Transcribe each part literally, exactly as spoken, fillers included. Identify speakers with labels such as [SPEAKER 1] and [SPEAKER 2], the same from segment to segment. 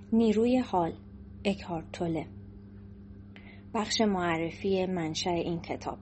[SPEAKER 1] نیروی حال، اکهارت توله. بخش معرفی منشأ این کتاب.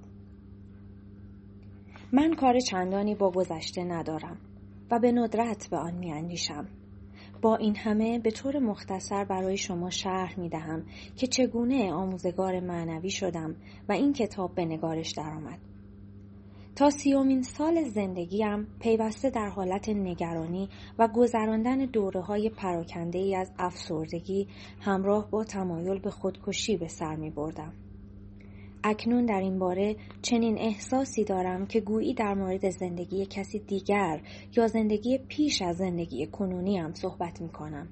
[SPEAKER 1] من کار چندانی با گذشته ندارم و به ندرت به آن می‌اندیشم. با این همه به طور مختصر برای شما شرح می‌دهم که چگونه آموزگار معنوی شدم و این کتاب به نگارش درآمد. تا سیومین سال زندگیم پیوسته در حالت نگرانی و گذراندن دوره‌های پراکنده‌ای از افسردگی همراه با تمایل به خودکشی به سر می‌بردم. اکنون در این باره چنین احساسی دارم که گویی در مورد زندگی کسی دیگر یا زندگی پیش از زندگی کنونیم صحبت می‌کنم.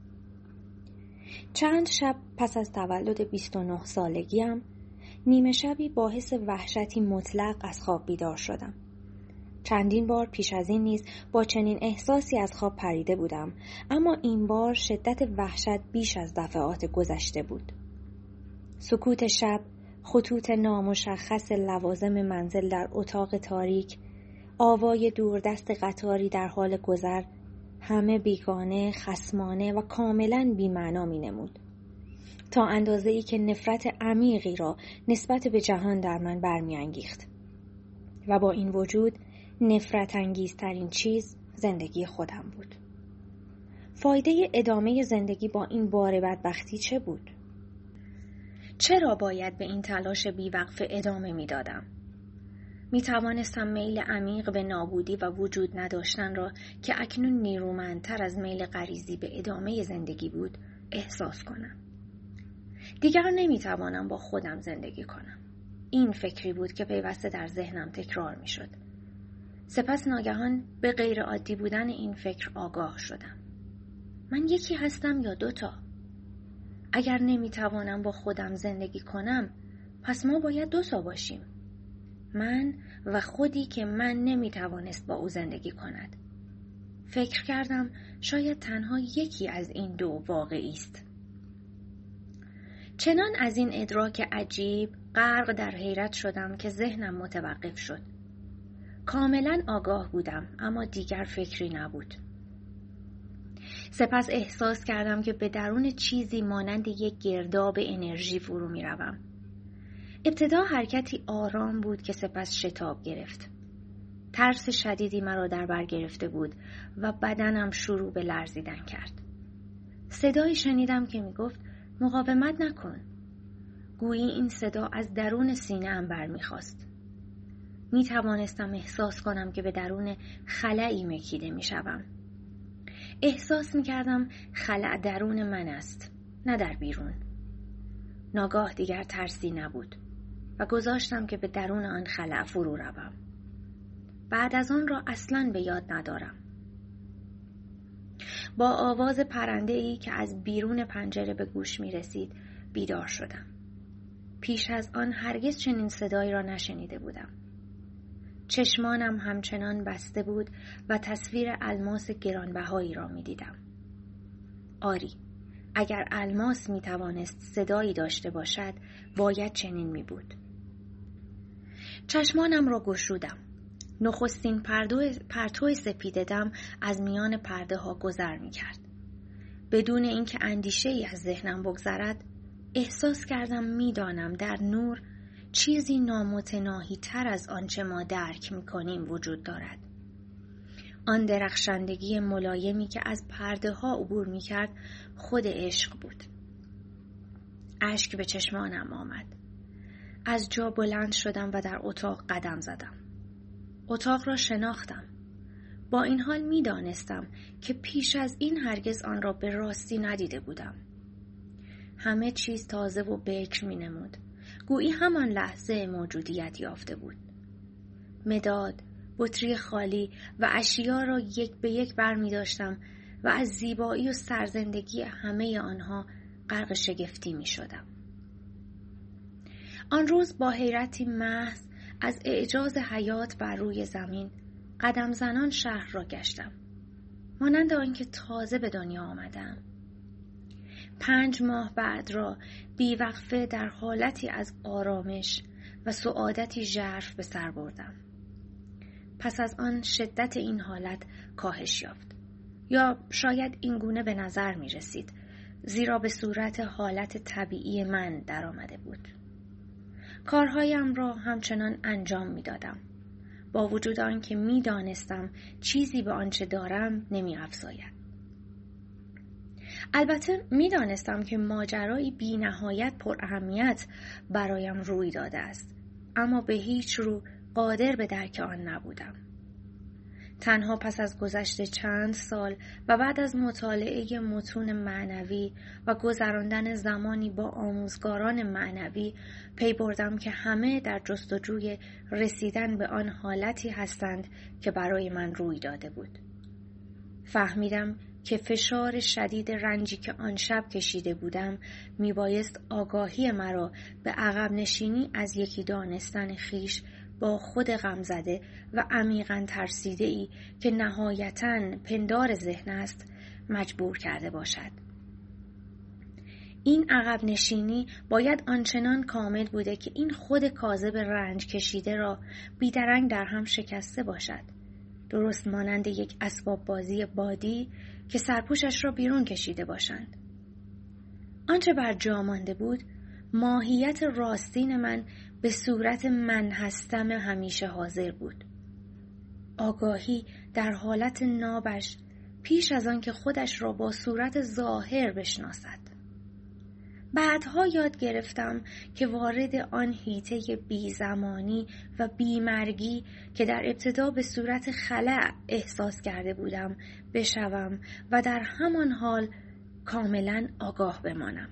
[SPEAKER 1] چند شب پس از تولد بیست و نه سالگیم نیمه شبی با حس وحشتی مطلق از خواب بیدار شدم. چندین بار پیش از این نیز با چنین احساسی از خواب پریده بودم، اما این بار شدت وحشت بیش از دفعات گذشته بود. سکوت شب، خطوط نامشخص لوازم منزل در اتاق تاریک، آوای دوردست قطاری در حال گذر، همه بیگانه، خصمانه و کاملاً بی‌معنا می‌نمود. تا اندازه‌ای که نفرت عمیقی را نسبت به جهان در من برمی‌انگیخت. و با این وجود نفرت انگیزترین چیز زندگی خودم بود. فایده ادامه زندگی با این بار بدبختی چه بود؟ چرا باید به این تلاش بی‌وقفه ادامه می‌دادم؟ می‌توانستم میل عمیق به نابودی و وجود نداشتن را که اکنون نیرومندتر از میل غریزی به ادامه زندگی بود احساس کنم. دیگر نمی‌توانم با خودم زندگی کنم. این فکری بود که پیوسته در ذهنم تکرار می‌شد. سپس ناگهان به غیر عادی بودن این فکر آگاه شدم. من یکی هستم یا دوتا؟ اگر نمی‌توانم با خودم زندگی کنم، پس ما باید دوتا باشیم. من و خودی که من نمی‌توانست با او زندگی کند. فکر کردم شاید تنها یکی از این دو واقعی است. چنان از این ادراک عجیب غرق در حیرت شدم که ذهنم متوقف شد. کاملا آگاه بودم اما دیگر فکری نبود. سپس احساس کردم که به درون چیزی مانند یک گرداب انرژی فرو می روم. ابتدا حرکتی آرام بود که سپس شتاب گرفت. ترس شدیدی مرا در بر گرفته بود و بدنم شروع به لرزیدن کرد. صدایی شنیدم که می گفت مقاومت نکن. گویی این صدا از درون سینه‌ام برمیخواست. می توانستم احساس کنم که به درون خلایی مکیده می شوم. احساس می کردم خلأ درون من است، نه در بیرون. ناگاه دیگر ترسی نبود و گذاشتم که به درون آن خلأ فرو روم. بعد از آن را اصلاً به یاد ندارم. با آواز پرنده‌ای که از بیرون پنجره به گوش می رسید بیدار شدم. پیش از آن هرگز چنین صدایی را نشنیده بودم. چشمانم همچنان بسته بود و تصویر الماس گرانبهایی را می دیدم. آری، اگر الماس می توانست صدایی داشته باشد باید چنین می بود. چشمانم را گشودم. نخستین پرتو سپید دم از میان پرده ها گذر می کرد. بدون اینکه اندیشه ای از ذهنم بگذرد احساس کردم می دانم در نور چیزی نامتناهی تر از آنچه ما درک می کنیم وجود دارد. آن درخشندگی ملایمی که از پرده ها عبور می کرد خود عشق بود. اشک به چشمانم آمد. از جا بلند شدم و در اتاق قدم زدم. اتاق را شناختم. با این حال می دانستم که پیش از این هرگز آن را به راستی ندیده بودم. همه چیز تازه و بکر می نمود. گویی همان لحظه موجودیت یافته بود. مداد، بطری خالی و اشیا را یک به یک بر می داشتم و از زیبایی و سرزندگی همه آنها غرق شگفتی می شدم. آن روز با حیرتی محض از اعجاز حیات بر روی زمین قدم زنان شهر را گشتم. مانند آنکه تازه به دنیا آمدم. پنج ماه بعد را بیوقفه در حالتی از آرامش و سعادتی ژرف به سر بردم. پس از آن شدت این حالت کاهش یافت. یا شاید این گونه به نظر می رسید، زیرا به صورت حالت طبیعی من در آمده بود. کارهایم را همچنان انجام می دادم. با وجود آنکه می دانستم چیزی به آنچه دارم نمی افزاید. البته می دانستم که ماجرایی بی نهایت پر اهمیت برایم روی داده است، اما به هیچ رو قادر به درک آن نبودم. تنها پس از گذشت چند سال و بعد از مطالعه متون معنوی و گذراندن زمانی با آموزگاران معنوی پی بردم که همه در جستجوی رسیدن به آن حالتی هستند که برای من روی داده بود. فهمیدم که فشار شدید رنجی که آن شب کشیده بودم میبایست آگاهی مرا به عقب نشینی از یکی دانستن خیش با خود غم زده و عمیقاً ترسیده ای که نهایتاً پندار ذهن است مجبور کرده باشد. این عقب نشینی باید آنچنان کامل بوده که این خود کاذب رنج کشیده را بیدرنگ در هم شکسته باشد، درست مانند یک اسباب بازی بادی که سرپوشش را بیرون کشیده باشند. آنچه بر جا مانده بود ماهیت راستین من به صورت من هستم همیشه حاضر بود. آگاهی در حالت نابش پیش از آن که خودش را با صورت ظاهر بشناسد. بعدها یاد گرفتم که وارد آن حیطه بی زمانی و بی مرگی که در ابتدا به صورت خلأ احساس کرده بودم بشوم و در همان حال کاملا آگاه بمانم.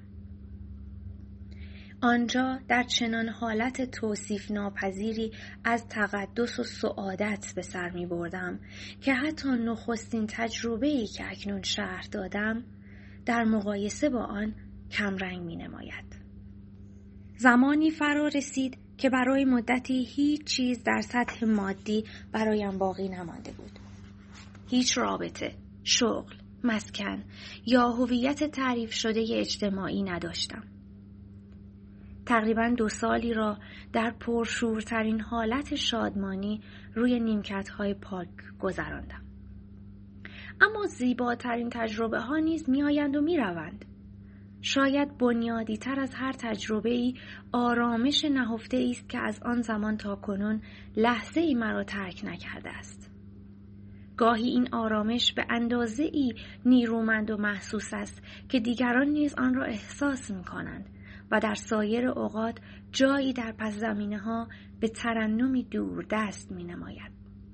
[SPEAKER 1] آنجا در چنان حالت توصیف ناپذیری از تقدس و سعادت به سر می بردم که حتی نخستین تجربه‌ای که اکنون شرح دادم در مقایسه با آن کمرنگ می نماید. زمانی فرا رسید که برای مدتی هیچ چیز در سطح مادی برایم باقی نمانده بود. هیچ رابطه، شغل، مسکن یا هویت تعریف شده اجتماعی نداشتم. تقریباً دو سالی را در پرشورترین حالت شادمانی روی نیمکت‌های پارک گذراندم. اما زیباترین تجربه ها نیز می آیند و می روند. شاید بنیادی تر از هر تجربه‌ای آرامش نهفته است که از آن زمان تا کنون لحظه ای مرا ترک نکرده است. گاهی این آرامش به اندازه ای نیرومند و محسوس است که دیگران نیز آن را احساس می کنند و در سایر اوقات جایی در پس زمینه ها به ترنمی دور دست می نماید.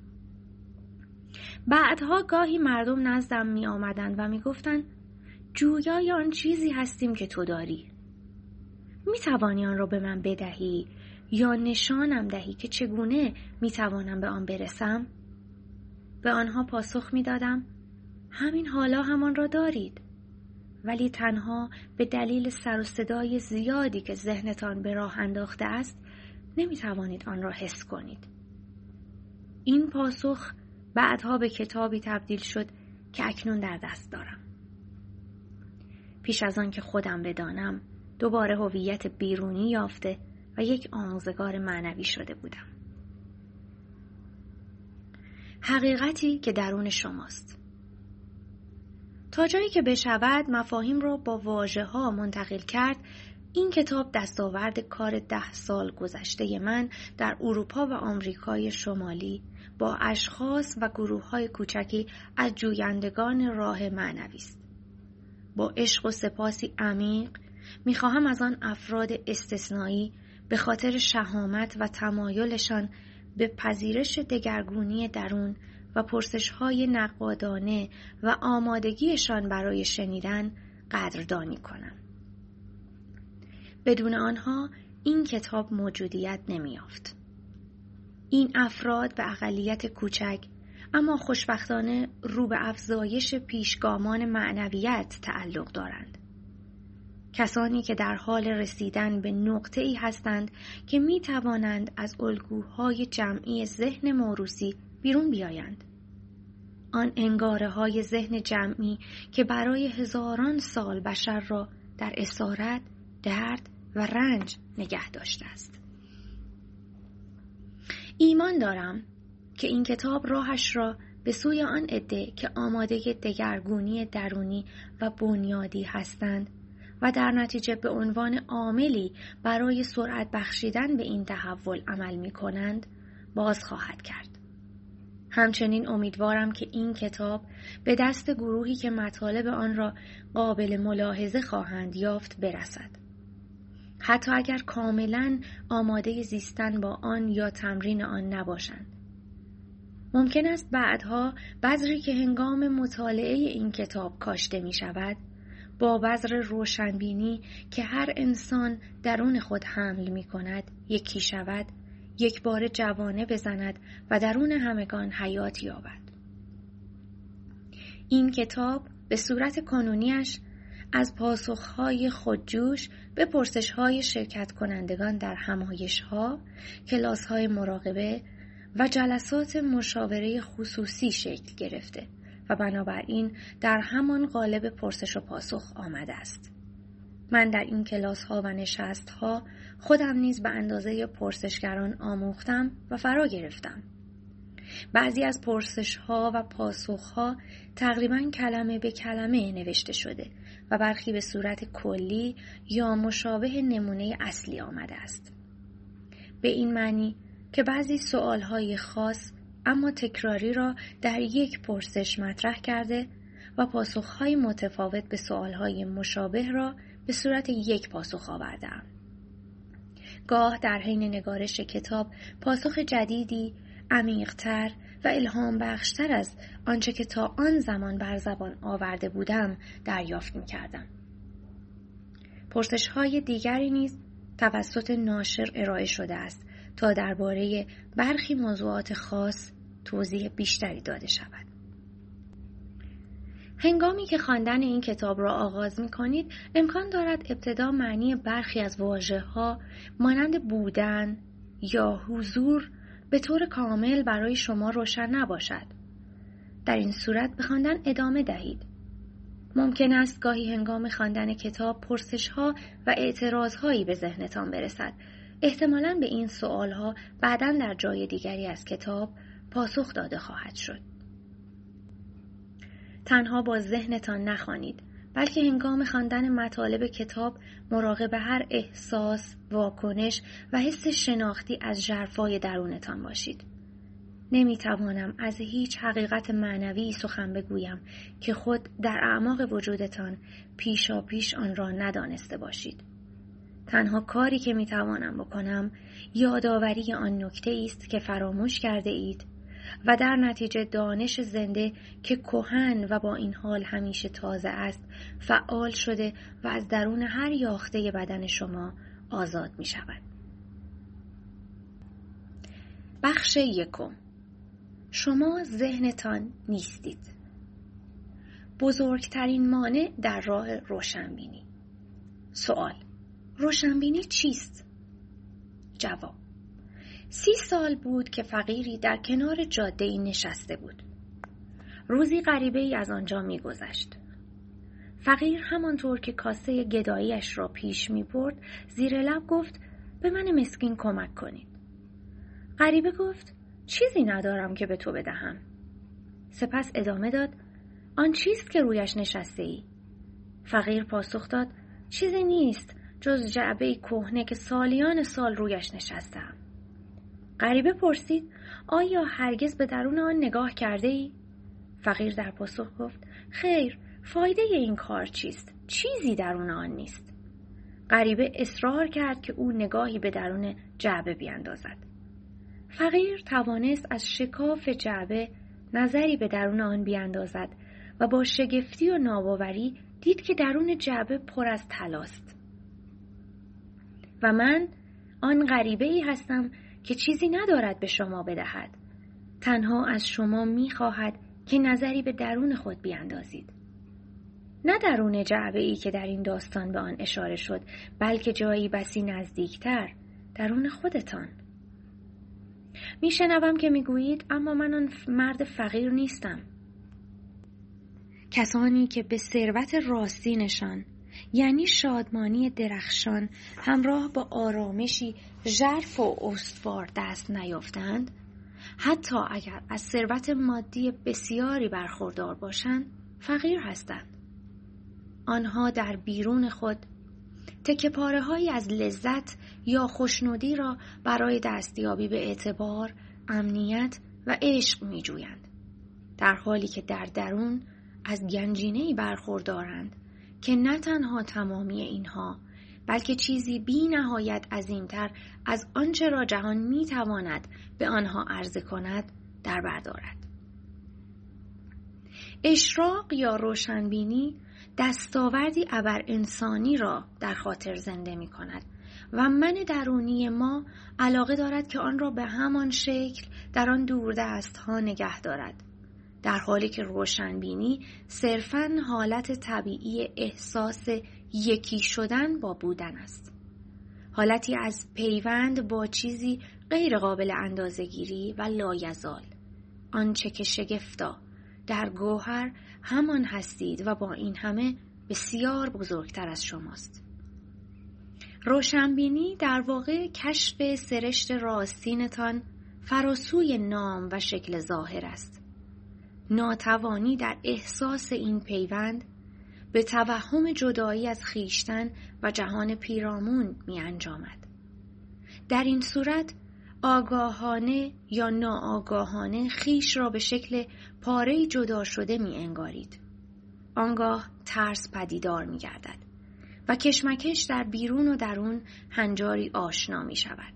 [SPEAKER 1] بعدها گاهی مردم نزدم می آمدند و می گفتند جویای آن چیزی هستیم که تو داری. می توانی آن را به من بدهی یا نشانم دهی که چگونه می توانم به آن برسم؟ به آنها پاسخ می دادم همین حالا همان را دارید، ولی تنها به دلیل سر و صدای زیادی که ذهنتان به راه انداخته است نمی توانید آن را حس کنید. این پاسخ بعدها به کتابی تبدیل شد که اکنون در دست دارم. پیش از آن که خودم بدانم دوباره هویت بیرونی یافته و یک آموزگار معنوی شده بودم. حقیقتی که درون شماست. تا جایی که بشود مفاهیم را با واژه‌ها منتقل کرد، این کتاب دستاورد کار ده سال گذشته من در اروپا و آمریکای شمالی با اشخاص و گروه‌های کوچکی از جویندگان راه معنوی است. با عشق و سپاسی عمیق می‌خواهم از آن افراد استثنایی به خاطر شهامت و تمایلشان به پذیرش دگرگونی درون و پرسش‌های نقادانه و آمادگیشان برای شنیدن قدردانی کنم. بدون آنها این کتاب موجودیت نمی‌یافت. این افراد به اقلیت کوچک اما خوشبختانه رو به افزایش پیشگامان معنویت تعلق دارند. کسانی که در حال رسیدن به نقطه‌ای هستند که می توانند از الگوهای جمعی ذهن موروثی بیرون بیایند. آن انگاره های ذهن جمعی که برای هزاران سال بشر را در اسارت، درد و رنج نگه داشته است. ایمان دارم که این کتاب راهش را به سوی آن عده که آماده دگرگونی درونی و بنیادی هستند و در نتیجه به عنوان عاملی برای سرعت بخشیدن به این تحول عمل می کنند، باز خواهد کرد. همچنین امیدوارم که این کتاب به دست گروهی که مطالب آن را قابل ملاحظه خواهند یافت برسد. حتی اگر کاملاً آماده زیستن با آن یا تمرین آن نباشند. ممکن است بعدها بذری که هنگام مطالعه این کتاب کاشته می شود، با بذر روشنبینی که هر انسان درون خود حمل می کند یکی شود، یک بار جوانه بزند و درون همگان حیات یابد. این کتاب به صورت کانونیش از پاسخهای خودجوش به پرسشهای شرکت کنندگان در همایشها، کلاسهای مراقبه و جلسات مشاوره خصوصی شکل گرفته و بنابراین در همان قالب پرسش و پاسخ آمده است. من در این کلاس‌ها و نشست‌ها خودم نیز به اندازه پرسشگران آموختم و فرا گرفتم. بعضی از پرسش‌ها و پاسخ‌ها تقریباً کلمه به کلمه نوشته شده و برخی به صورت کلی یا مشابه نمونه اصلی آمده است. به این معنی که بعضی سوال‌های خاص اما تکراری را در یک پرسش مطرح کرده و پاسخ‌های متفاوت به سوال‌های مشابه را به صورت یک پاسخ آورده‌ام. گاه در حین نگارش کتاب پاسخ جدیدی، عمیق‌تر و الهام بخشتر از آنچه که تا آن زمان بر زبان آورده بودم دریافت می‌کردم. پرسش‌های دیگری نیز توسط ناشر ارائه شده است تا درباره برخی موضوعات خاص توضیح بیشتری داده شود. هنگامی که خواندن این کتاب را آغاز می کنید، امکان دارد ابتدا معنی برخی از واژه‌ها مانند بودن یا حضور به طور کامل برای شما روشن نباشد. در این صورت به خواندن ادامه دهید. ممکن است گاهی هنگام خواندن کتاب پرسش‌ها و اعتراض‌هایی به ذهنتان برسد. احتمالاً به این سوال‌ها بعداً در جای دیگری از کتاب پاسخ داده خواهد شد. تنها با ذهنتان نخوانید، بلکه هنگام خواندن مطالب کتاب مراقب هر احساس، واکنش و حس شناختی از ژرفای درونتان باشید. نمیتوانم از هیچ حقیقت معنوی سخن بگویم که خود در اعماق وجودتان پیشا پیش آن را ندانسته باشید. تنها کاری که میتوانم بکنم یادآوری آن نکته است که فراموش کرده اید و در نتیجه دانش زنده که کهن و با این حال همیشه تازه است فعال شده و از درون هر یاخته بدن شما آزاد می شود. بخش یکم. شما ذهنتان نیستید. بزرگترین مانع در راه روشنبینی. سوال: روشنبینی چیست؟ جواب: سی سال بود که فقیری در کنار جاده‌ای نشسته بود. روزی غریبه‌ای از آنجا می‌گذشت. فقیر همانطور که کاسه گدایی‌اش را پیش می‌برد زیر لب گفت: به من مسکین کمک کنید. غریبه گفت: چیزی ندارم که به تو بدهم. سپس ادامه داد: آن چیست که رویش نشسته‌ای؟ فقیر پاسخ داد: چیزی نیست جز جعبه‌ای کهنه که سالیان سال رویش نشستم. غریبه پرسید: آیا هرگز به درون آن نگاه کرده ای؟ فقیر در پاسخ گفت: خیر، فایده این کار چیست؟ چیزی درون آن نیست. غریبه اصرار کرد که او نگاهی به درون جعبه بیاندازد. فقیر توانست از شکاف جعبه نظری به درون آن بیاندازد و با شگفتی و ناباوری دید که درون جعبه پر از طلاست. و من آن غریبه‌ای هستم که چیزی ندارد به شما بدهد. تنها از شما می‌خواهد که نظری به درون خود بیاندازید. نه درون جعبه‌ای که در این داستان به آن اشاره شد، بلکه جایی بسی نزدیکتر، درون خودتان. میشنوم که میگویید اما من آن مرد فقیر نیستم. کسانی که به ثروت راستینشان، یعنی شادمانی درخشان همراه با آرامشی ژرف و استوار دست نیافتند، حتی اگر از ثروت مادی بسیاری برخوردار باشند فقیر هستند. آنها در بیرون خود تکه پاره هایی از لذت یا خوشنودی را برای دستیابی به اعتبار، امنیت و عشق می جویند، در حالی که در درون از گنجینه‌ای برخوردارند که نه تنها تمامی اینها بلکه چیزی بی نهایت عظیمتر از آنچه را جهان می تواند به آنها عرضه کند در بر دارد. اشراق یا روشنبینی دستاوردی ابر انسانی را در خاطر زنده می کند و من درونی ما علاقه دارد که آن را به همان شکل در آن دوردست ها نگه دارد، در حالی که روشنبینی صرفاً حالت طبیعی احساس یکی شدن با بودن است، حالتی از پیوند با چیزی غیر قابل اندازه‌گیری و لایزال، آنچه که شگفتا در گوهر همان هستید و با این همه بسیار بزرگتر از شماست. روشنبینی در واقع کشف سرشت راستینتان فراسوی نام و شکل ظاهر است. ناتوانی در احساس این پیوند به توهم جدایی از خویشتن و جهان پیرامون می انجامد. در این صورت آگاهانه یا ناآگاهانه خویش را به شکل پاره‌ای جدا شده می انگارید. آنگاه ترس پدیدار می گردد و کشمکش در بیرون و درون هنجاری آشنا می شود.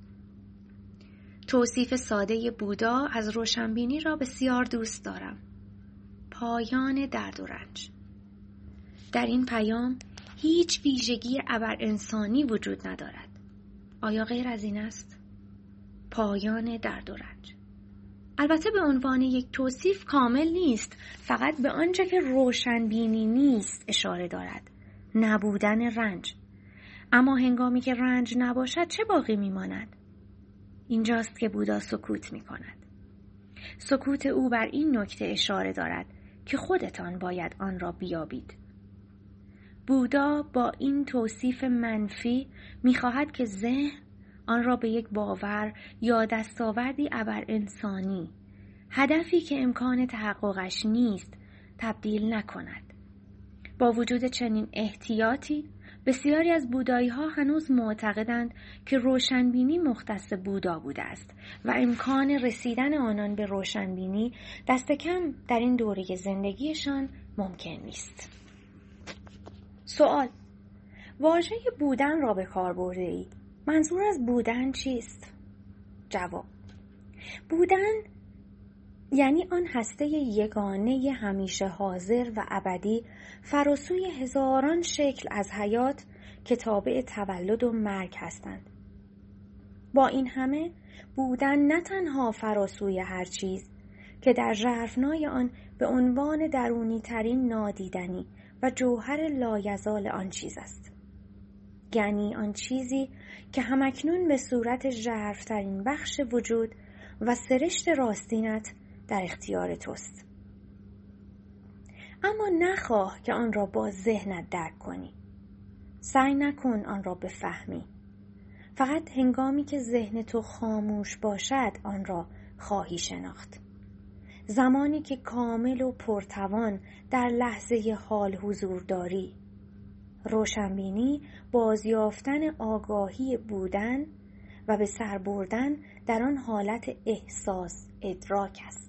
[SPEAKER 1] توصیف ساده بودا از روشنبینی را بسیار دوست دارم. پایان درد و رنج. در این پیام هیچ ویژگی ابر انسانی وجود ندارد. آیا غیر از این است؟ پایان درد و رنج. البته به عنوان یک توصیف کامل نیست، فقط به آنچه که روشنبینی نیست اشاره دارد، نبودن رنج. اما هنگامی که رنج نباشد چه باقی میماند؟ اینجاست که بودا سکوت می کند. سکوت او بر این نکته اشاره دارد که خودتان باید آن را بیابید. بودا با این توصیف منفی می خواهد که ذهن آن را به یک باور یا دستاوردی ابر انسانی، هدفی که امکان تحققش نیست، تبدیل نکند. با وجود چنین احتیاطی، بسیاری از بودایی ها هنوز معتقدند که روشنبینی مختص بودا بوده است و امکان رسیدن آنان به روشنبینی دست کم در این دوره زندگیشان ممکن نیست. سوال: واژه بودن را به کار برده ای. منظور از بودن چیست؟ جواب: بودن یعنی آن هسته یگانه همیشه حاضر و ابدی فراسوی هزاران شکل از حیات که تابع تولد و مرگ هستند. با این همه بودن نه تنها فراسوی هر چیز که در ژرفنای آن به عنوان درونی ترین نادیدنی و جوهر لایزال آن چیز است، یعنی آن چیزی که همکنون به صورت ژرف‌ترین بخش وجود و سرشت راستینت در اختیار توست. اما نخواه که آن را با ذهنت درک کنی. سعی نکن آن را بفهمی. فقط هنگامی که ذهن تو خاموش باشد آن را خواهی شناخت. زمانی که کامل و پرتوان در لحظه حال حضور داری. روشنبینی بازیافتن آگاهی بودن و به سر بردن در آن حالت احساس ادراک است.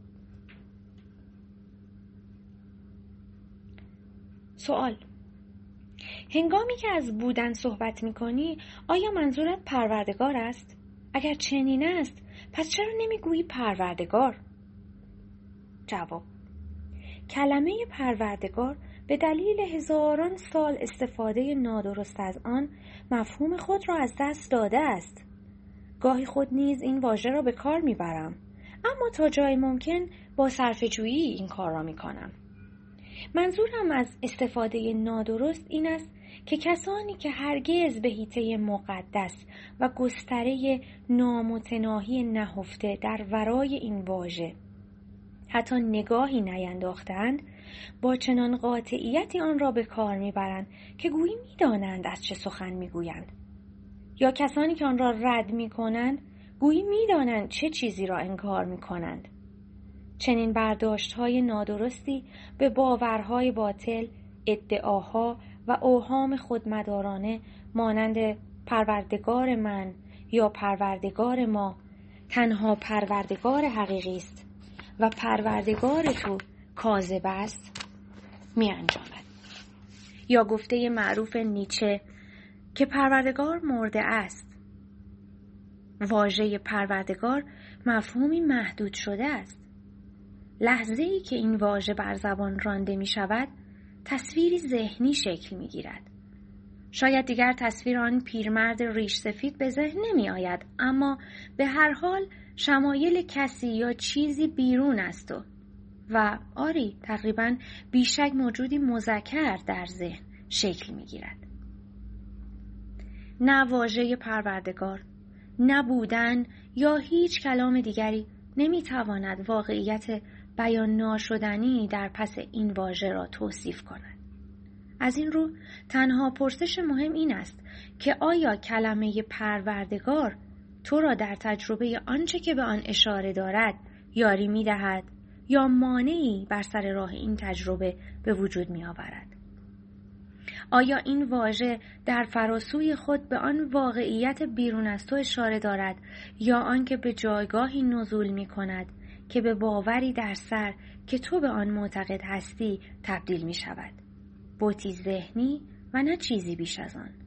[SPEAKER 1] سوال: هنگامی که از بودن صحبت می‌کنی آیا منظورت پروردگار است؟ اگر چنین است پس چرا نمی‌گویی پروردگار؟ جواب: کلمه پروردگار به دلیل هزاران سال استفاده نادرست از آن مفهوم خود را از دست داده است. گاهی خود نیز این واژه را به کار میبرم، اما تا جای ممکن با صرفه‌جویی این کار را میکنم. منظورم از استفاده نادرست این است که کسانی که هرگز به حیطه مقدس و گستره نامتناهی نهفته در ورای این واژه حتی نگاهی نینداختند، با چنان قاطعیتی آن را به کار میبرند که گویی میدانند از چه سخن میگویند، یا کسانی که آن را رد میکنند گویی می‌دانند چه چیزی را انکار می‌کنند. چنین برداشت‌های نادرستی به باورهای باطل، ادعاها و اوهام خودمدارانه مانند پروردگار من یا پروردگار ما تنها پروردگار حقیقی است و پروردگار تو کاذب است می انجامد. یا گفته معروف نیچه که پروردگار مرده است. واژه پروردگار مفهومی محدود شده است. لحظه‌ای که این واژه بر زبان رانده می شود، تصویری ذهنی شکل می گیرد. شاید دیگر تصویر آن پیرمرد ریش سفید به ذهن نمی آید، اما به هر حال شمایل کسی یا چیزی بیرون است و و آری تقریباً بیشک موجودی مذکر در ذهن شکل می گیرد. نه واژه پروردگار، نه بودن یا هیچ کلام دیگری نمی تواند واقعیت بیان ناشدنی در پس این واژه را توصیف کند. از این رو تنها پرسش مهم این است که آیا کلمه پروردگار تو را در تجربه آنچه که به آن اشاره دارد یاری می دهد یا مانعی بر سر راه این تجربه به وجود می آورد؟ آیا این واژه در فراسوی خود به آن واقعیت بیرون از تو اشاره دارد یا آنکه به جایگاهی نزول می کند که به باوری در سر که تو به آن معتقد هستی تبدیل می شود؟ بوتی ذهنی و نه چیزی بیش از آن.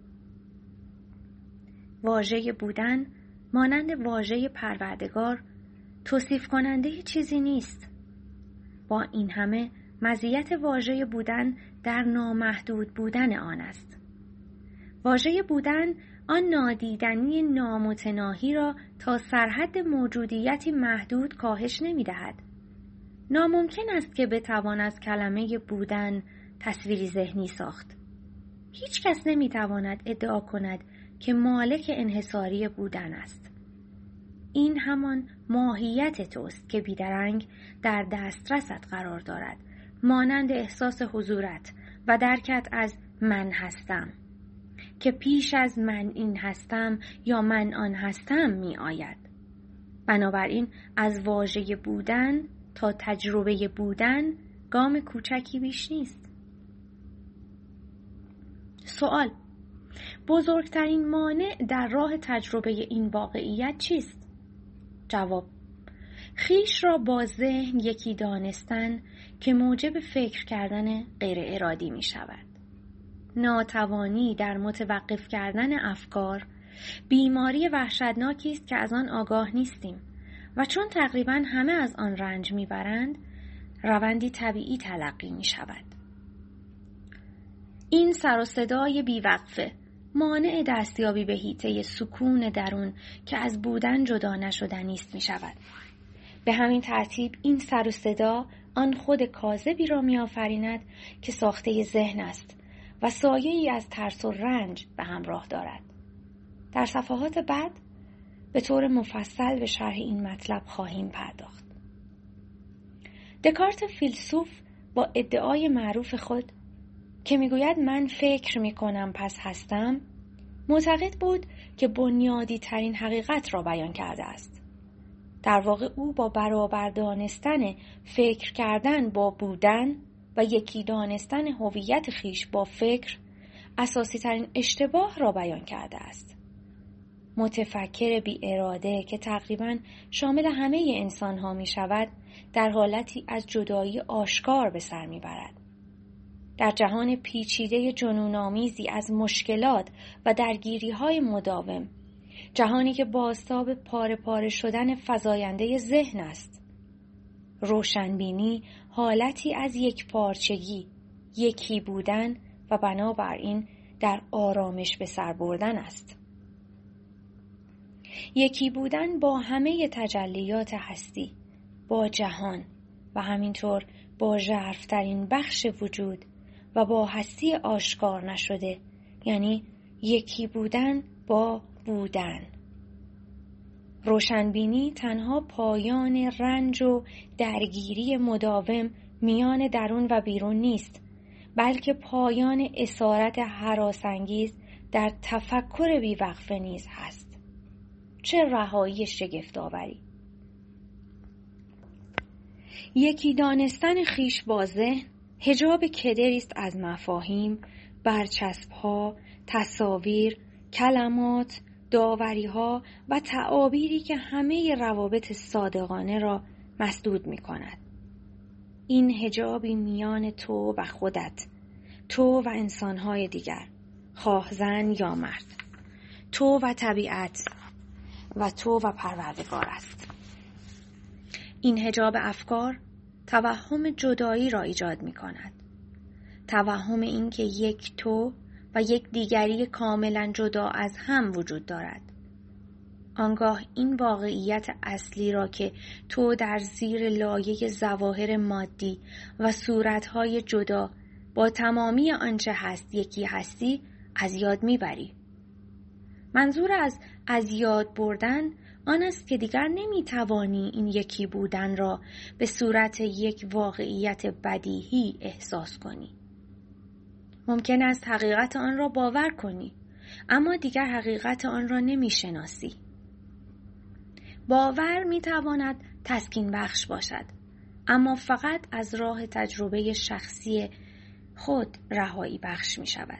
[SPEAKER 1] واژه بودن مانند واژه پروردگار توصیف کننده چیزی نیست. با این همه مزیت واژه بودن در نامحدود بودن آن است. واژه بودن آن نادیدنی نامتناهی را تا سرحد موجودیتی محدود کاهش نمی دهد. ناممکن است که بتوان از کلمه بودن تصویری ذهنی ساخت. هیچ کس نمی تواند ادعا کند که مالک انحصاری بودن است. این همان ماهیت توست که بیدرنگ در دسترست قرار دارد، مانند احساس حضورت و درکت از من هستم که پیش از من این هستم یا من آن هستم می آید. بنابراین از واژه بودن تا تجربه بودن گام کوچکی بیش نیست. سوال: بزرگترین مانع در راه تجربه این واقعیت چیست؟ جواب: خویش را با ذهن یکی دانستن که موجب فکر کردن غیر ارادی می شود. ناتوانی در متوقف کردن افکار بیماری وحشتناکی است که از آن آگاه نیستیم و چون تقریباً همه از آن رنج می برند، روندی طبیعی تلقی می شود. این سر و صدای بیوقفه مانع دستیابی به حیطه سکون درون که از بودن جدا نشدنی است می شود. به همین ترتیب این سر و صدا آن خود کاذبی را می آفریند که ساخته ذهن است و سایه‌ای از ترس و رنج به همراه دارد. در صفحات بعد به طور مفصل به شرح این مطلب خواهیم پرداخت. دکارت فیلسوف با ادعای معروف خود که میگوید من فکر میکنم پس هستم، معتقد بود که بنیادی ترین حقیقت را بیان کرده است. در واقع او با برابر دانستن فکر کردن با بودن و یکی دانستن هویت خیش با فکر اساسی ترین اشتباه را بیان کرده است. متفکر بی اراده که تقریباً شامل همه انسان ها می شود در حالتی از جدایی آشکار به سر می برد. در جهان پیچیده جنون‌آمیزی از مشکلات و درگیری‌های مداوم، جهانی که بازتاب پاره پاره شدن فزاینده ذهن است، روشنبینی حالتی از یک پارچگی، یکی بودن و بنابراین در آرامش به سر بردن است. یکی بودن با همه تجلیات هستی، با جهان و همینطور با ژرف‌ترین بخش وجود و با هستی آشکار نشده، یعنی یکی بودن با بودن. روشنبینی تنها پایان رنج و درگیری مداوم میان درون و بیرون نیست، بلکه پایان اسارت هراس‌انگیز در تفکر بیوقفه نیز هست. چه رهایی شگفت‌آوری! یکی دانستن خویش با ذهن حجاب کدری است از مفاهیم، برچسب‌ها، تصاویر، کلمات، داوری‌ها و تعابیری که همه روابط صادقانه را مسدود می‌کند. این حجابی میان تو و خودت، تو و انسان‌های دیگر، خواه زن یا مرد، تو و طبیعت و تو و پروردگار است. این حجاب افکار توهم جدایی را ایجاد می‌کند. توهم این که یک تو و یک دیگری کاملا جدا از هم وجود دارد. آنگاه این واقعیت اصلی را که تو در زیر لایه ظواهر مادی و صورتهای جدا با تمامی آنچه هست یکی هستی از یاد میبری. منظور از از یاد بردن آن است که دیگر نمیتوانی این یکی بودن را به صورت یک واقعیت بدیهی احساس کنی. ممکن است حقیقت آن را باور کنی، اما دیگر حقیقت آن را نمیشناسی. باور میتواند تسکین بخش باشد، اما فقط از راه تجربه شخصی خود رهایی بخش می شود.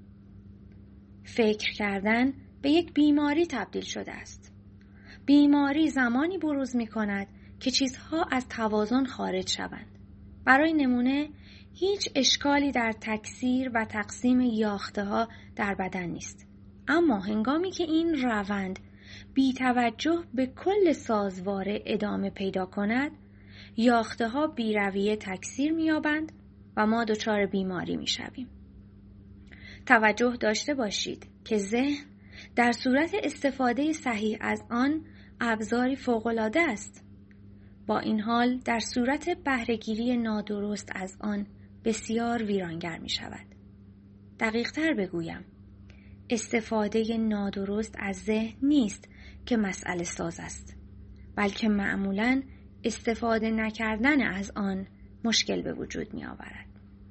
[SPEAKER 1] فکر کردن به یک بیماری تبدیل شده است. بیماری زمانی بروز می کند که چیزها از توازن خارج شوند. برای نمونه هیچ اشکالی در تکثیر و تقسیم یاخته ها در بدن نیست. اما هنگامی که این روند بی توجه به کل سازواره ادامه پیدا کند، یاخته ها بی رویه تکثیر می یابند و ما دچار بیماری می شویم. توجه داشته باشید که ذهن در صورت استفاده صحیح از آن ابزاری فوق‌العاده است. با این حال در صورت بهره‌گیری نادرست از آن بسیار ویرانگر می شود. دقیق تر بگویم، استفاده نادرست از ذهن نیست که مسئله ساز است، بلکه معمولاً استفاده نکردن از آن مشکل به وجود می آورد.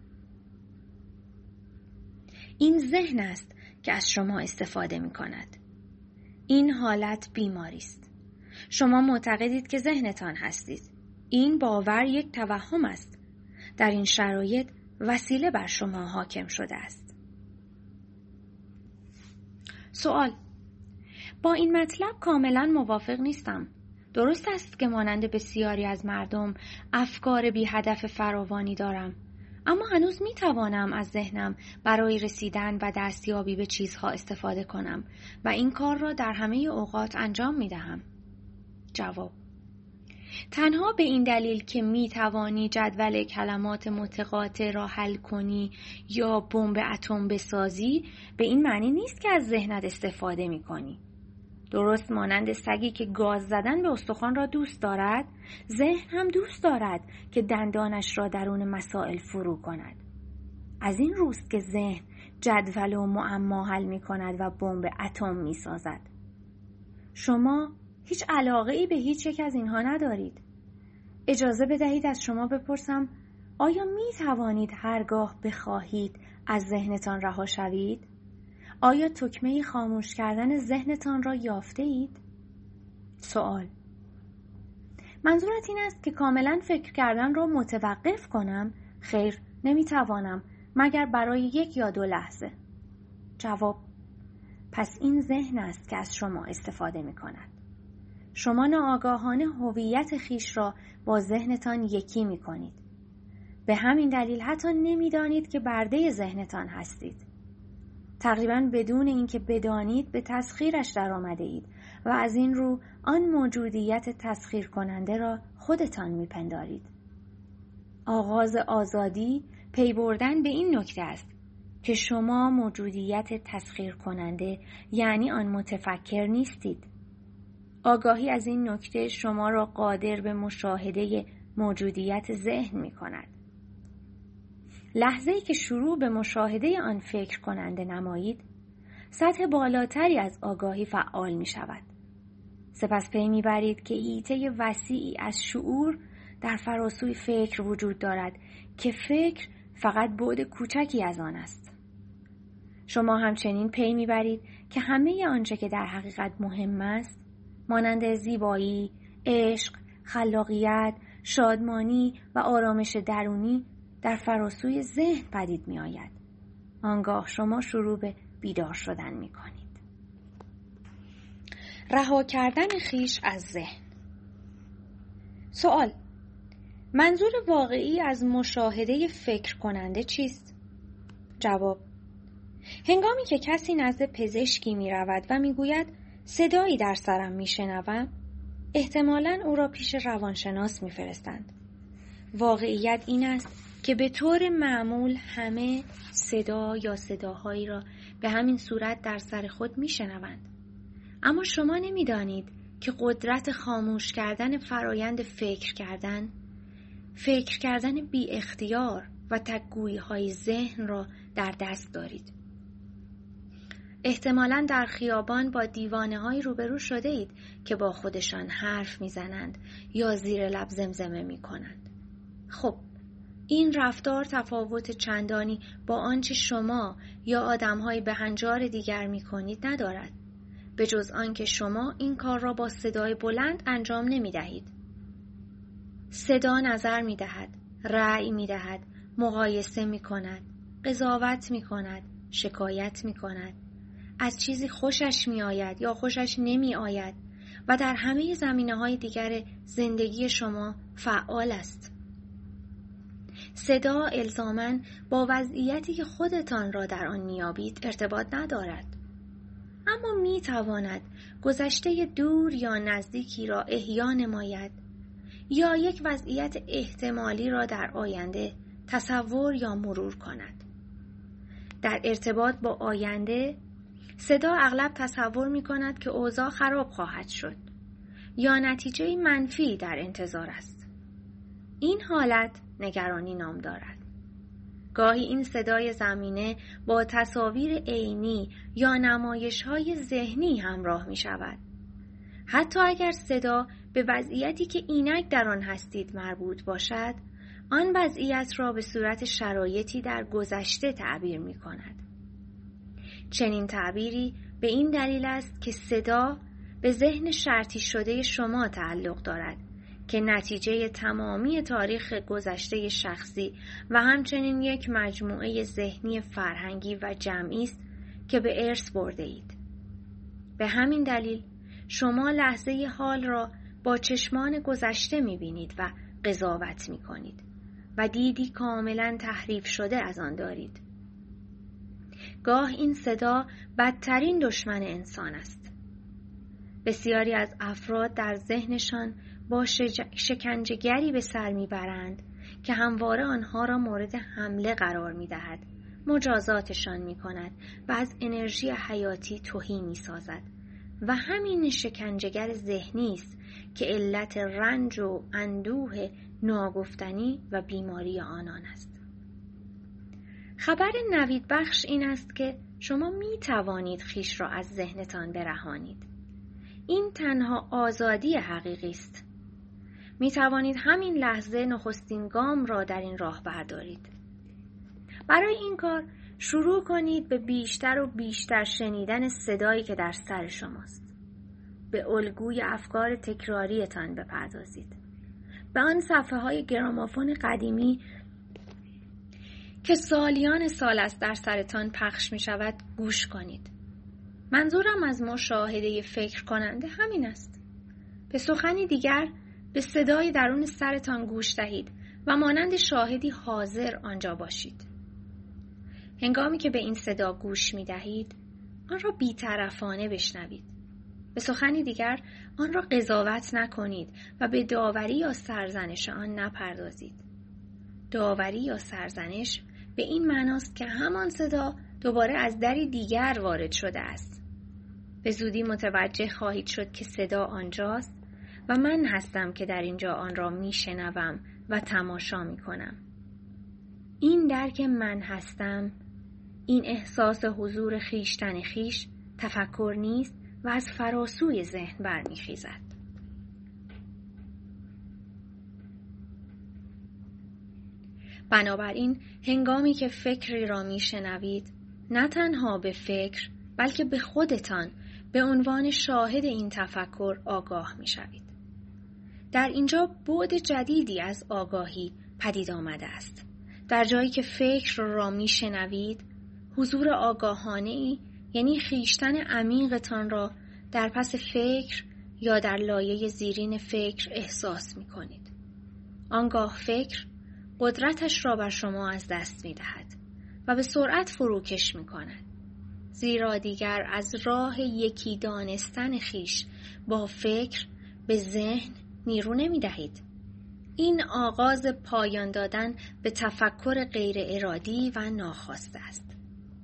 [SPEAKER 1] این ذهن است که از شما استفاده می کند. این حالت بیماری است. شما معتقدید که ذهنتان هستید. این باور یک توهم است. در این شرایط وسیله بر شما حاکم شده است. سوال: با این مطلب کاملا موافق نیستم. درست است که مانند بسیاری از مردم افکار بی هدف فراوانی دارم، اما هنوز می توانم از ذهنم برای رسیدن و دستیابی به چیزها استفاده کنم و این کار را در همه اوقات انجام می دهم. جواب: تنها به این دلیل که می توانی جدول کلمات متقاطع را حل کنی یا بمب اتم بسازی به این معنی نیست که از ذهنت استفاده می کنی. درست مانند سگی که گاز زدن به استخوان را دوست دارد، ذهن هم دوست دارد که دندانش را درون مسائل فرو کند. از این روست که ذهن جدول و معما حل می کند و بمب اتم می سازد. شما هیچ علاقه ای به هیچ یک از اینها ندارید. اجازه بدهید از شما بپرسم، آیا می توانید هرگاه بخواهید از ذهنتان رها شوید؟ آیا تکمه خاموش کردن ذهنتان را یافته اید؟ سوال: منظورت این است که کاملا فکر کردن را متوقف کنم؟ خیر، نمیتوانم مگر برای یک یا دو لحظه. جواب: پس این ذهن است که از شما استفاده می کند. شما ناآگاهانه هویت خیش را با ذهنتان یکی می کنید. به همین دلیل حتی نمی دانید که برده ذهنتان هستید. تقریباً بدون اینکه بدانید به تسخیرش در آمده اید و از این رو آن موجودیت تسخیر کننده را خودتان میپندارید. آغاز آزادی پی بردن به این نکته است که شما موجودیت تسخیر کننده یعنی آن متفکر نیستید. آگاهی از این نکته شما را قادر به مشاهده موجودیت ذهن می کند. لحظه‌ای که شروع به مشاهده آن فکر کننده نمایید، سطح بالاتری از آگاهی فعال می شود. سپس پی می برید که حیطه وسیعی از شعور در فراسوی فکر وجود دارد که فکر فقط بعد کوچکی از آن است. شما همچنین پی می برید که همه آنچه که در حقیقت مهم است، مانند زیبایی، عشق، خلاقیت، شادمانی و آرامش درونی در فراسوی ذهن پدید می آید. آنگاه شما شروع به بیدار شدن می کنید. رها کردن خویش از ذهن. سوال: منظور واقعی از مشاهده فکر کننده چیست؟ جواب: هنگامی که کسی نزد پزشکی می رود و می گوید صدایی در سرم می شنوم، احتمالاً او را پیش روانشناس می فرستند. واقعیت این است که به طور معمول همه صدا یا صداهایی را به همین صورت در سر خود می شنوند. اما شما نمی دانید که قدرت خاموش کردن فرایند فکر کردن، فکر کردن بی اختیار و تک‌گویی های ذهن را در دست دارید. احتمالاً در خیابان با دیوانه های روبرو شده اید که با خودشان حرف می زنند یا زیر لب زمزمه می کنند. خب، این رفتار تفاوت چندانی با آنچه شما یا آدم‌های بهنجار دیگر می کنید ندارد، به جز آنکه شما این کار را با صدای بلند انجام نمی دهید. صدا نظر می دهد، رأی می دهد، مقایسه می کند، قضاوت می کند، شکایت می کند، از چیزی خوشش می آید یا خوشش نمی آید و در همه زمینه‌های دیگر زندگی شما فعال است. صدا الزاماً با وضعیتی که خودتان را در آن میابید ارتباط ندارد، اما می تواند گذشته دور یا نزدیکی را احیا نماید یا یک وضعیت احتمالی را در آینده تصور یا مرور کند. در ارتباط با آینده، صدا اغلب تصور می کند که اوضاع خراب خواهد شد یا نتیجه منفی در انتظار است. این حالت نگرانی نام دارد. گاهی این صدای زمینه با تصاویر عینی یا نمایش‌های ذهنی همراه می شود. حتی اگر صدا به وضعیتی که اینک در آن هستید مربوط باشد، آن وضعیت را به صورت شرایطی در گذشته تعبیر می کند. چنین تعبیری به این دلیل است که صدا به ذهن شرطی شده شما تعلق دارد که نتیجه تمامی تاریخ گذشته شخصی و همچنین یک مجموعه ذهنی فرهنگی و جمعی است که به ارث برده اید. به همین دلیل شما لحظه حال را با چشمان گذشته می بینید و قضاوت می کنید و دیدی کاملا تحریف شده از آن دارید. گاه این صدا بدترین دشمن انسان است. بسیاری از افراد در ذهنشان با شکنجهگری به سر میبرند که همواره آنها را مورد حمله قرار میدهد، مجازاتشان میکند و از انرژی حیاتی تهی میسازد و همین شکنجهگر ذهنی است که علت رنج و اندوه ناگفتنی و بیماری آنان است. خبر نوید بخش این است که شما می توانید خویش را از ذهنتان برهانید. این تنها آزادی حقیقی است. می توانید همین لحظه نخستین گام را در این راه بردارید. برای این کار شروع کنید به بیشتر و بیشتر شنیدن صدایی که در سر شماست. به الگوی افکار تکراریتان بپردازید. به آن صفحه های گرامافون قدیمی که سالیان سال است در سرتان پخش می شود گوش کنید. منظورم از مشاهده فکر کننده همین است. به سخنی دیگر به صدای درون سرتان گوش دهید و مانند شاهدی حاضر آنجا باشید. هنگامی که به این صدا گوش می دهید، آن را بی‌طرفانه بشنوید. به سخنی دیگر آن را قضاوت نکنید و به داوری یا سرزنش آن نپردازید. داوری یا سرزنش به این معناست که همان صدا دوباره از دری دیگر وارد شده است. به زودی متوجه خواهید شد که صدا آنجاست و من هستم که در اینجا آن را میشنوم و تماشا میکنم. این درک من هستم، این احساس حضور خویشتن خویش تفکر نیست و از فراسوی ذهن برمیخیزد. بنابراین هنگامی که فکری را میشنوید، نه تنها به فکر بلکه به خودتان به عنوان شاهد این تفکر آگاه می شوید. در اینجا بعد جدیدی از آگاهی پدید آمده است. در جایی که فکر را می شنوید، حضور آگاهانه‌ای یعنی خویشتن عمیقتان را در پس فکر یا در لایه زیرین فکر احساس می کنید. آنگاه فکر قدرتش را بر شما از دست می دهد و به سرعت فروکش می کند. زیرا دیگر از راه یکی دانستن خویش با فکر به ذهن نیرو نمی دهید. این آغاز پایان دادن به تفکر غیر ارادی و ناخواسته است.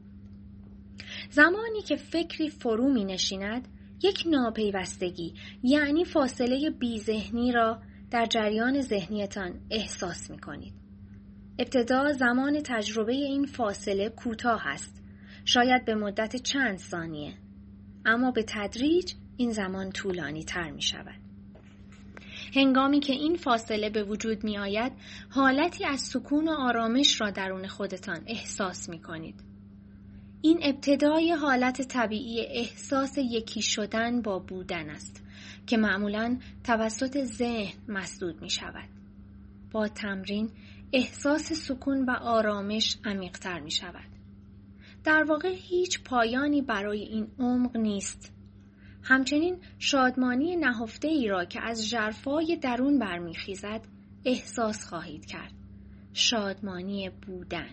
[SPEAKER 1] زمانی که فکری فرو می نشیند، یک ناپیوستگی یعنی فاصله بی ذهنی را در جریان ذهنیتان احساس می کنید. ابتدا زمان تجربه این فاصله کوتاه است، شاید به مدت چند ثانیه، اما به تدریج این زمان طولانی تر می شود. هنگامی که این فاصله به وجود می آید، حالتی از سکون و آرامش را درون خودتان احساس می کنید. این ابتدای حالت طبیعی احساس یکی شدن با بودن است که معمولاً توسط ذهن مسدود می شود. با تمرین احساس سکون و آرامش عمیق‌تر می شود. در واقع هیچ پایانی برای این عمق نیست. همچنین شادمانی نهفته ای را که از ژرفای درون برمیخیزد احساس خواهید کرد. شادمانی بودن.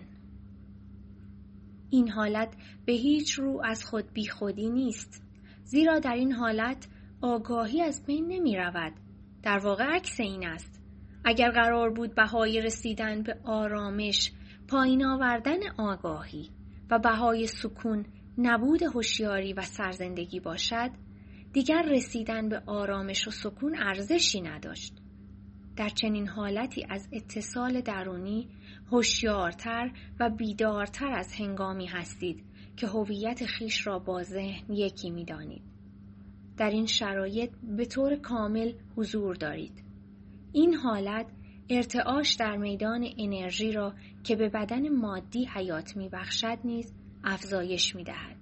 [SPEAKER 1] این حالت به هیچ رو از خود بی خودی نیست، زیرا در این حالت آگاهی از بین نمی رود. در واقع عکس این است. اگر قرار بود بهای رسیدن به آرامش پایین آوردن آگاهی و بهای سکون نبود هوشیاری و سرزندگی باشد، دیگر رسیدن به آرامش و سکون ارزشی نداشت. در چنین حالتی از اتصال درونی هوشیارتر و بیدارتر از هنگامی هستید که هویت خویش را با ذهن یکی می‌دانید. در این شرایط به طور کامل حضور دارید. این حالت ارتعاش در میدان انرژی را که به بدن مادی حیات می‌بخشد نیز افزایش می‌دهد.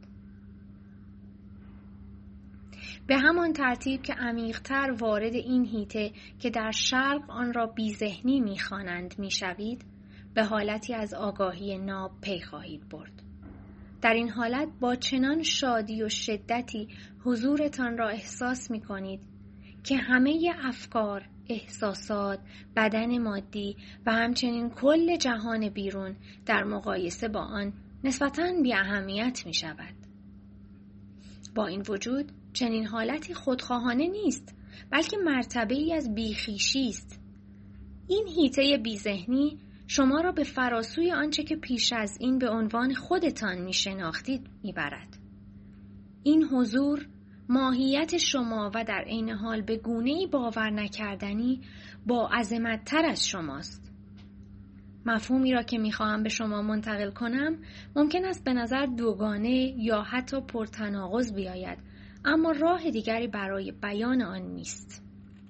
[SPEAKER 1] به همان ترتیب که عمیق‌تر وارد این حیطه که در شرق آن را بی‌ذهنی می‌خوانند می‌شوید، به حالتی از آگاهی ناب پی خواهید برد. در این حالت با چنان شادی و شدتی حضورتان را احساس می‌کنید که همه افکار، احساسات، بدن مادی و همچنین کل جهان بیرون در مقایسه با آن نسبتاً بی اهمیت می‌شود. با این وجود چنین حالتی خودخواهانه نیست، بلکه مرتبه‌ای از بیخیشی است. این حیطه بی‌ذهنی شما را به فراسوی آنچه که پیش از این به عنوان خودتان می‌شناختید می‌برد. این حضور ماهیت شما و در عین حال به گونه‌ای باور نکردنی با عظمت‌تر از شماست. مفهومی را که می‌خواهم به شما منتقل کنم ممکن است به نظر دوگانه یا حتی پرتناقض بیاید، اما راه دیگری برای بیان آن نیست.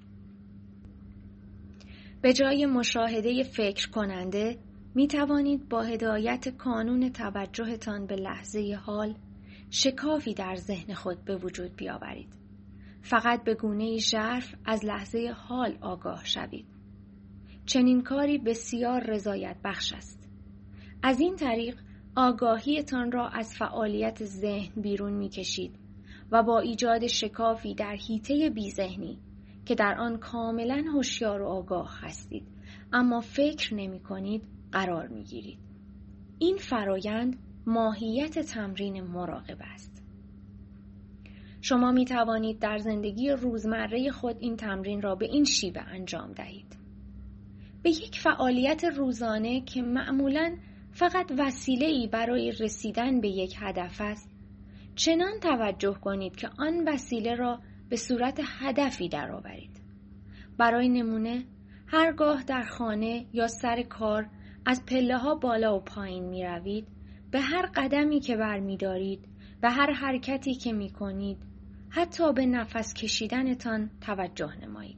[SPEAKER 1] به جای مشاهده فکر کننده می توانید با هدایت کانون توجهتان به لحظه حال شکافی در ذهن خود به وجود بیاورید. فقط به گونه‌ای ژرف از لحظه حال آگاه شوید. چنین کاری بسیار رضایت بخش است. از این طریق آگاهیتان را از فعالیت ذهن بیرون می کشید و با ایجاد شکافی در حیطه بی‌ذهنی که در آن کاملا هوشیار و آگاه هستید اما فکر نمی کنید قرار می گیرید. این فرایند ماهیت تمرین مراقبه است. شما می توانید در زندگی روزمره خود این تمرین را به این شیوه انجام دهید. به یک فعالیت روزانه که معمولاً فقط وسیله‌ای برای رسیدن به یک هدف است، چنان توجه کنید که آن وسیله را به صورت هدفی درآورید. برای نمونه، هرگاه در خانه یا سر کار از پله‌ها بالا و پایین می روید، به هر قدمی که برمی دارید، به هر حرکتی که می کنید، حتی به نفس کشیدنتان توجه نمایید.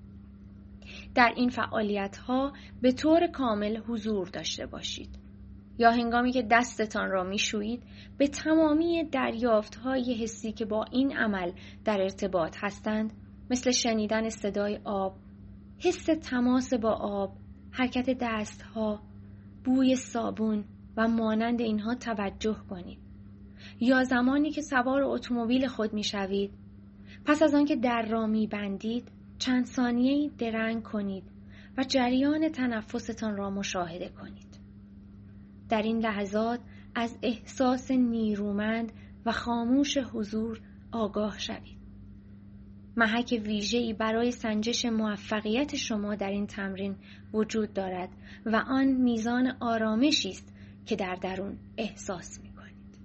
[SPEAKER 1] در این فعالیت‌ها به طور کامل حضور داشته باشید. یا هنگامی که دستتان را میشویید به تمامی دریافت‌های حسی که با این عمل در ارتباط هستند، مثل شنیدن صدای آب، حس تماس با آب، حرکت دستها، بوی صابون و مانند اینها توجه کنید. یا زمانی که سوار اتومبیل خود میشوید، پس از آنکه در را میبندید، چند ثانیه‌ای درنگ کنید و جریان تنفستان را مشاهده کنید. در این لحظات از احساس نیرومند و خاموش حضور آگاه شوید. محک ویژه‌ای برای سنجش موفقیت شما در این تمرین وجود دارد و آن میزان آرامشی است که در درون احساس می‌کنید.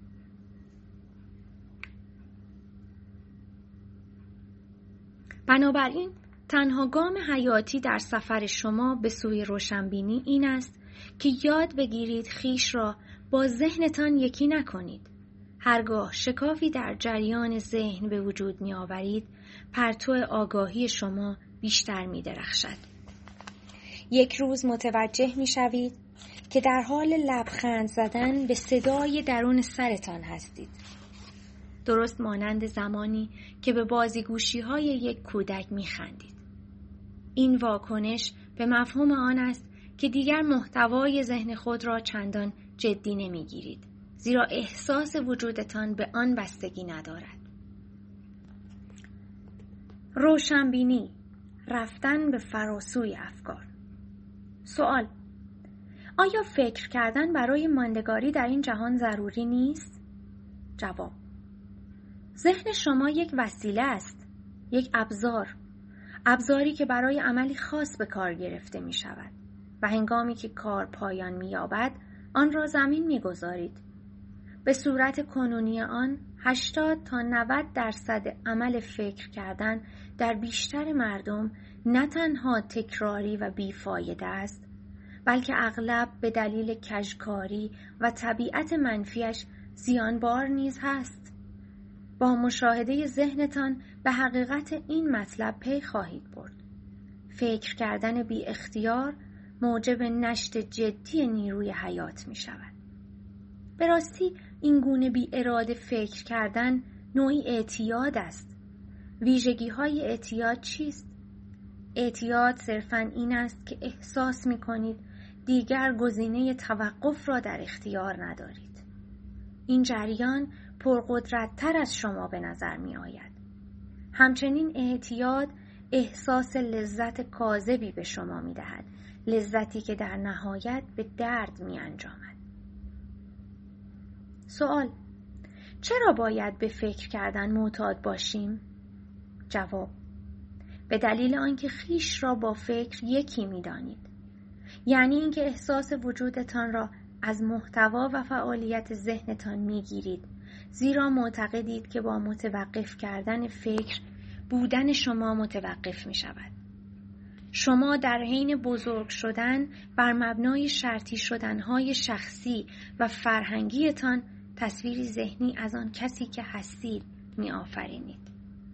[SPEAKER 1] بنابراین تنها گام حیاتی در سفر شما به سوی روشنبینی این است که یاد بگیرید خویش را با ذهنتان یکی نکنید. هرگاه شکافی در جریان ذهن به وجود می آورید، پرتو آگاهی شما بیشتر می درخشد. یک روز متوجه می شوید که در حال لبخند زدن به صدای درون سرتان هستید. درست مانند زمانی که به بازیگوشی های یک کودک می خندید. این واکنش به مفهوم آن است که دیگر محتوای ذهن خود را چندان جدی نمی گیرید، زیرا احساس وجودتان به آن بستگی ندارد. روشنبینی، رفتن به فراسوی افکار. سوال: آیا فکر کردن برای ماندگاری در این جهان ضروری نیست؟ جواب: ذهن شما یک وسیله است، یک ابزار، ابزاری که برای عملی خاص به کار گرفته می شود و هنگامی که کار پایان می یابد آن را زمین می گذارید. به صورت کنونی آن هشتاد تا نود درصد عمل فکر کردن در بیشتر مردم نه تنها تکراری و بیفایده است، بلکه اغلب به دلیل کژکاری و طبیعت منفیش زیانبار نیز هست. با مشاهده ذهنتان به حقیقت این مطلب پی خواهید برد. فکر کردن بی اختیار موجب نشت جدی نیروی حیات می شود. به راستی این گونه بی اراده فکر کردن نوعی اعتیاد است. ویژگی های اعتیاد چیست؟ اعتیاد صرفاً این است که احساس می کنید دیگر گزینه توقف را در اختیار ندارید. این جریان پرقدرت‌تر از شما به نظر می آید. همچنین اعتیاد احساس لذت کاذبی به شما می دهد، لذتی که در نهایت به درد می انجامد. سوال: چرا باید به فکر کردن معتاد باشیم؟ جواب: به دلیل آنکه خویش را با فکر یکی می دانید. یعنی اینکه احساس وجودتان را از محتوا و فعالیت ذهنتان می گیرید، زیرا معتقدید که با متوقف کردن فکر بودن شما متوقف می شود. شما در حین بزرگ شدن بر مبنای شرطی شدنهای شخصی و فرهنگیتان تصویری ذهنی از آن کسی که هستید می آفرینید.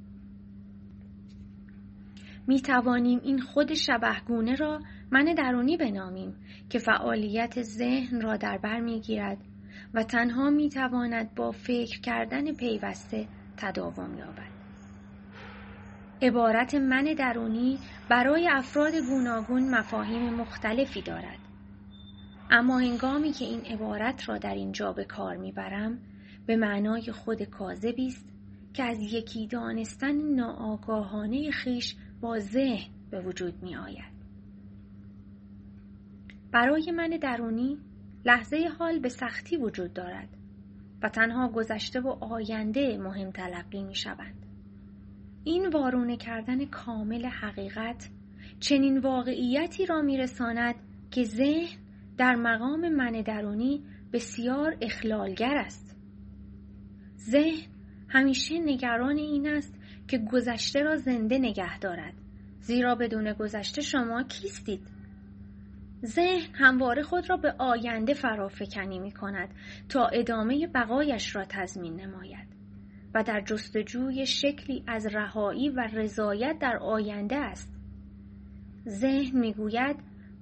[SPEAKER 1] می توانیم این خود شبحگونه را من درونی بنامیم که فعالیت ذهن را در بر می گیرد و تنها می تواند با فکر کردن پیوسته تداوم یابد. عبارت من درونی برای افراد گوناگون مفاهیم مختلفی دارد. اما هنگامی که این عبارت را در اینجا به کار میبرم، به معنای خود کاذبی است که از یکی دانستن ناآگاهانه خویش با ذهن به وجود می آید. برای من درونی لحظه حال به سختی وجود دارد و تنها گذشته و آینده مهم تلقی می شوند. این وارونه کردن کامل حقیقت چنین واقعیتی را می رساند که ذهن در مقام من درونی بسیار اخلالگر است. ذهن همیشه نگران این است که گذشته را زنده نگه دارد، زیرا بدون گذشته شما کیستید؟ ذهن همواره خود را به آینده فرافکنی می کند تا ادامه بقایش را تضمین نماید و در جستجوی شکلی از رهایی و رضایت در آینده است. ذهن می گوید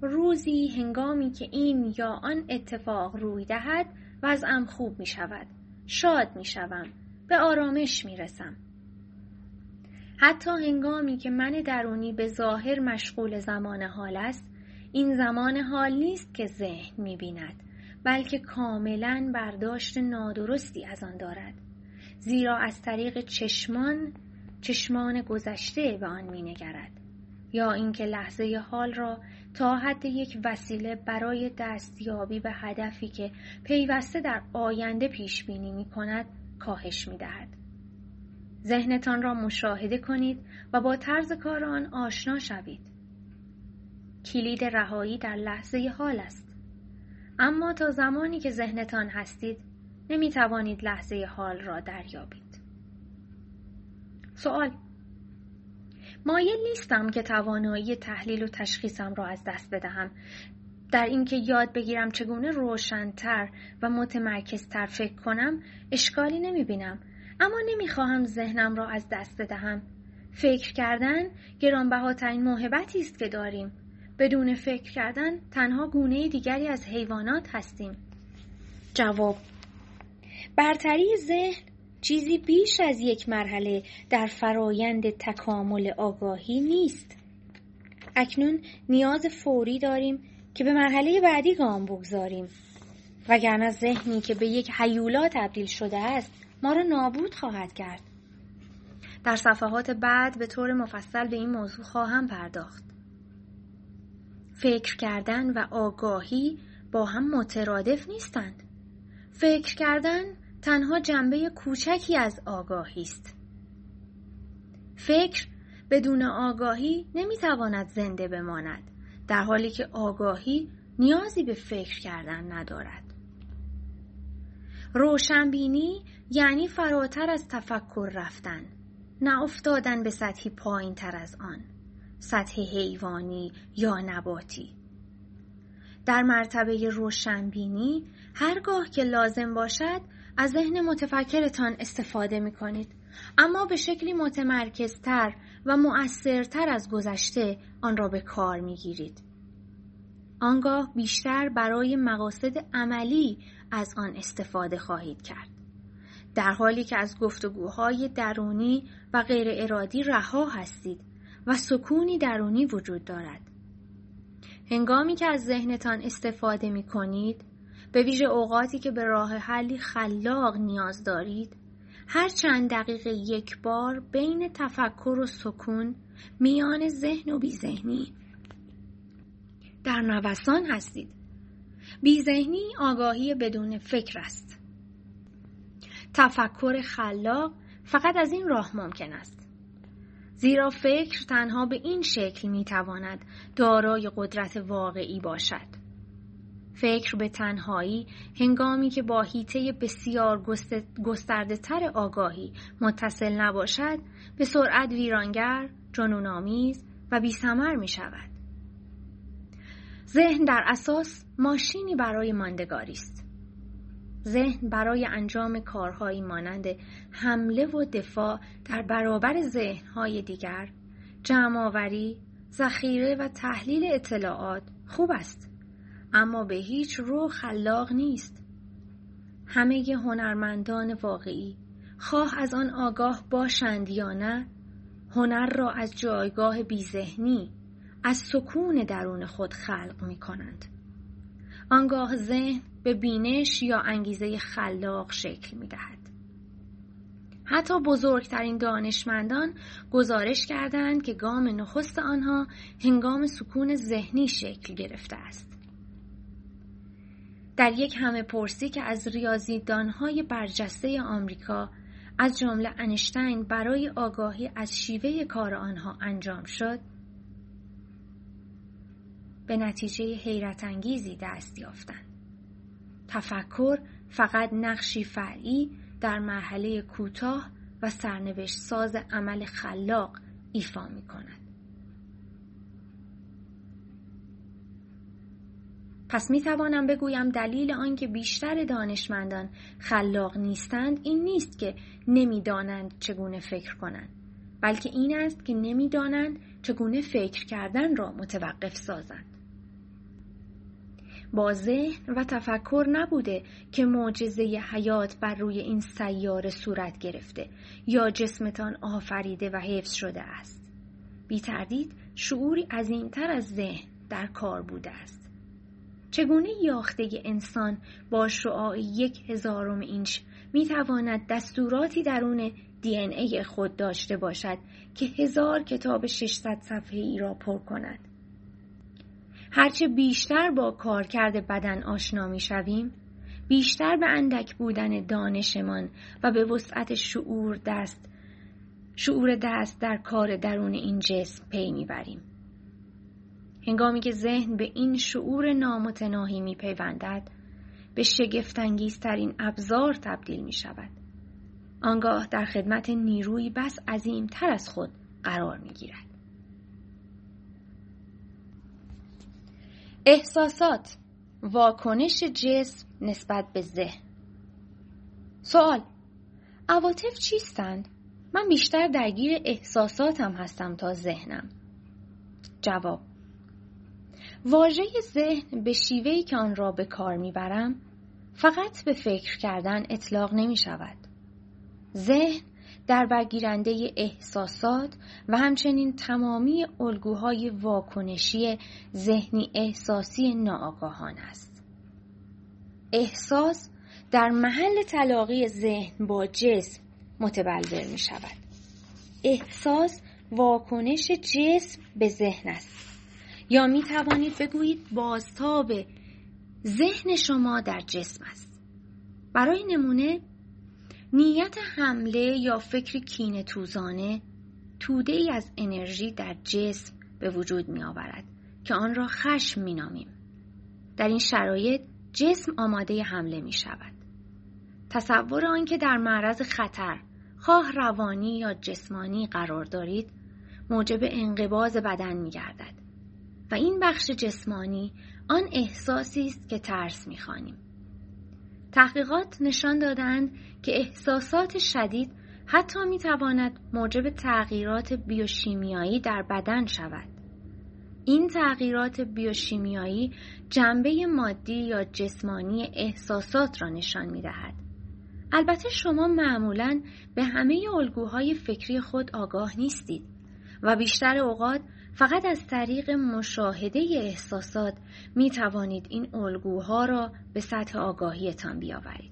[SPEAKER 2] روزی هنگامی که این یا آن اتفاق روی دهد وضعم خوب می شود. شاد می شوم. به آرامش می رسم. حتی هنگامی که من درونی به ظاهر مشغول زمان حال است، این زمان حال نیست که ذهن می بیند، بلکه کاملا برداشت نادرستی از آن دارد. زیرا از طریق چشمان چشمان گذشته به آن می نگرد. یا اینکه لحظه حال را تا حد یک وسیله برای دستیابی به هدفی که پیوسته در آینده پیش بینی می کند کاهش می دهد. ذهنتان را مشاهده کنید و با طرز کار آن آشنا شوید. کلید رهایی در لحظه حال است. اما تا زمانی که ذهنتان هستید نمی توانید لحظه حال را دریابید. سوال: مایل نیستم که توانایی تحلیل و تشخیصم را از دست بدهم. در اینکه یاد بگیرم چگونه روشن‌تر و متمرکزتر فکر کنم اشکالی نمی‌بینم، اما نمی‌خواهم ذهنم را از دست بدهم. فکر کردن گرانبهاترین موهبتی است که داریم. بدون فکر کردن تنها گونه دیگری از حیوانات هستیم.
[SPEAKER 1] جواب: برتری ذهن چیزی بیش از یک مرحله در فرایند تکامل آگاهی نیست. اکنون نیاز فوری داریم که به مرحله بعدی گام بگذاریم، وگرنه ذهنی که به یک هیولا تبدیل شده است ما را نابود خواهد کرد.
[SPEAKER 2] در صفحات بعد به طور مفصل به این موضوع خواهم پرداخت. فکر کردن و آگاهی با هم مترادف نیستند. فکر کردن تنها جنبه کوچکی از آگاهی است. فکر بدون آگاهی نمیتواند زنده بماند، در حالی که آگاهی نیازی به فکر کردن ندارد. روشنبینی یعنی فراتر از تفکر رفتن، نه افتادن به سطحی پایین تر از آن، سطح حیوانی یا نباتی. در مرتبه روشنبینی هرگاه که لازم باشد از ذهن متفکرتان استفاده می کنید، اما به شکلی متمرکزتر و مؤثرتر از گذشته آن را به کار می گیرید. آنگاه بیشتر برای مقاصد عملی از آن استفاده خواهید کرد، در حالی که از گفتگوهای درونی و غیر ارادی رها هستید و سکونی درونی وجود دارد. هنگامی که از ذهنتان استفاده می کنید، به ویژه اوقاتی که به راه حلی خلاق نیاز دارید، هر چند دقیقه یک بار بین تفکر و سکون میان ذهن و بی‌ذهنی در نوسان هستید. بی‌ذهنی آگاهی بدون فکر است. تفکر خلاق فقط از این راه ممکن است. زیرا فکر تنها به این شکل میتواند دارای قدرت واقعی باشد. فکر به تنهایی هنگامی که با حیطه بسیار گسترده تر آگاهی متصل نباشد به سرعت ویرانگر، جنون‌آمیز و بی‌ثمر می شود. ذهن در اساس ماشینی برای ماندگاری است. ذهن برای انجام کارهایی مانند حمله و دفاع در برابر ذهن‌های دیگر، جمع‌آوری، ذخیره و تحلیل اطلاعات خوب است، اما به هیچ رو خلاق نیست. همه هنرمندان واقعی، خواه از آن آگاه باشند یا نه، هنر را از جایگاه بی‌ذهنی، از سکون درون خود خلق می کنند. آنگاه ذهن به بینش یا انگیزه خلاق شکل می دهد. حتی بزرگترین دانشمندان گزارش کردند که گام نخست آنها هنگام سکون ذهنی شکل گرفته است. در یک همه پرسی که از ریاضیدانهای برجسته آمریکا از جمله انیشتین برای آگاهی از شیوه کار آنها انجام شد، به نتیجه حیرت انگیزی دست یافتند. تفکر فقط نقشی فرعی در مرحله کوتاه و سرنوشت ساز عمل خلاق ایفا می کند. پس می توانم بگویم دلیل آنکه بیشتر دانشمندان خلاق نیستند این نیست که نمی دانند چگونه فکر کنند، بلکه این است که نمی دانند چگونه فکر کردن را متوقف سازند. با ذهن و تفکر نبوده که معجزه حیات بر روی این سیاره صورت گرفته یا جسمتان آفریده و حفظ شده است. بی تردید شعوری عظیمتر از ذهن در کار بوده است. چگونه یاخته انسان با شعاع یک هزارم اینچ می تواند دستوراتی درون دی ان ای خود داشته باشد که هزار کتاب ششصد صفحه‌ای را پر کند؟ هرچه بیشتر با کارکرد بدن آشنا می شویم، بیشتر به اندک بودن دانشمان و به وسعت شعور دست شعور دست در کار درون این جسم پی می بریم. هنگامی که ذهن به این شعور نامتناهی می پیوندد، به شگفت‌انگیزترین ابزار تبدیل می شود. آنگاه در خدمت نیروی بس عظیمتر از خود قرار می گیرد. احساسات، واکنش جسم نسبت به ذهن. سوال: عواطف چیستند؟ من بیشتر درگیر احساساتم هستم تا ذهنم. جواب: واژه ذهن به شیوهی که آن را به کار میبرم فقط به فکر کردن اطلاق نمی شود. ذهن در برگیرنده احساسات و همچنین تمامی الگوهای واکنشی ذهنی احساسی ناآگاهانه است. احساس در محل تلاقی ذهن با جسم متبلور می شود. احساس واکنش جسم به ذهن است، یا می توانید بگویید بازتاب ذهن شما در جسم است. برای نمونه، نیت حمله یا فکر کینه توزانه توده ای از انرژی در جسم به وجود می آورد که آن را خشم می نامیم. در این شرایط جسم آماده حمله می شود. تصور آن که در معرض خطر، خواه روانی یا جسمانی قرار دارید، موجب انقباض بدن می گردد و این بخش جسمانی آن احساسی است که ترس می خوانیم. تحقیقات نشان دادند که احساسات شدید حتی می تواند موجب تغییرات بیوشیمیایی در بدن شود. این تغییرات بیوشیمیایی جنبه مادی یا جسمانی احساسات را نشان می دهد. البته شما معمولاً به همه الگوهای فکری خود آگاه نیستید و بیشتر اوقات فقط از طریق مشاهده احساسات می توانید این الگوها را به سطح آگاهیتان بیاورید.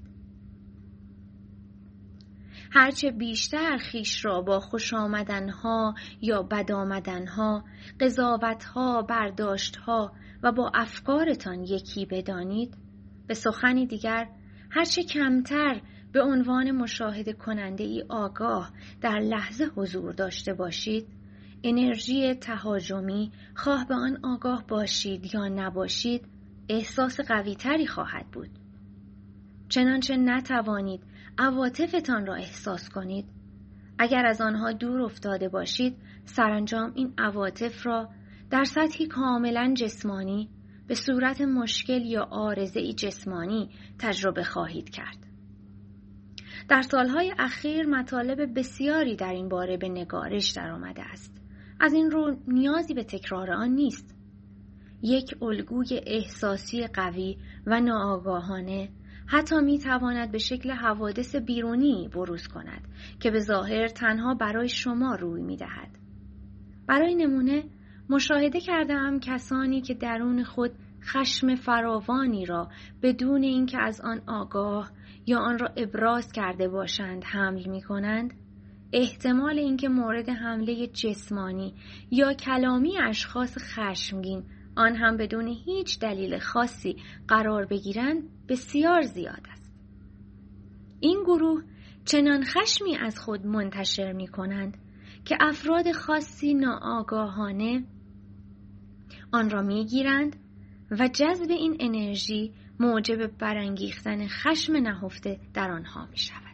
[SPEAKER 2] هرچه بیشتر خیش را با خوش آمدنها یا بد آمدنها، قضاوتها، برداشتها و با افکارتان یکی بدانید، به سخنی دیگر هرچه کمتر به عنوان مشاهده کننده ای آگاه در لحظه حضور داشته باشید، انرژی تهاجمی، خواه به آن آگاه باشید یا نباشید، احساس قوی تری خواهد بود. چنانچه نتوانید عواطفتان را احساس کنید، اگر از آنها دور افتاده باشید، سرانجام این عواطف را در سطحی کاملا جسمانی به صورت مشکل یا عارضه‌ای جسمانی تجربه خواهید کرد. در سالهای اخیر مطالب بسیاری در این باره به نگارش در آمده است. از این رو نیازی به تکرار آن نیست. یک الگوی احساسی قوی و ناآگاهانه حتی می تواند به شکل حوادث بیرونی بروز کند که به ظاهر تنها برای شما روی می دهد. برای نمونه مشاهده کردم کسانی که درون خود خشم فراوانی را بدون اینکه از آن آگاه یا آن را ابراز کرده باشند حمل می کنند، احتمال اینکه مورد حمله جسمانی یا کلامی اشخاص خشمگین آن هم بدون هیچ دلیل خاصی قرار بگیرند بسیار زیاد است. این گروه چنان خشمی از خود منتشر می کنند که افراد خاصی ناآگاهانه آن را می گیرند و جذب این انرژی موجب برانگیختن خشم نهفته در آنها می شود.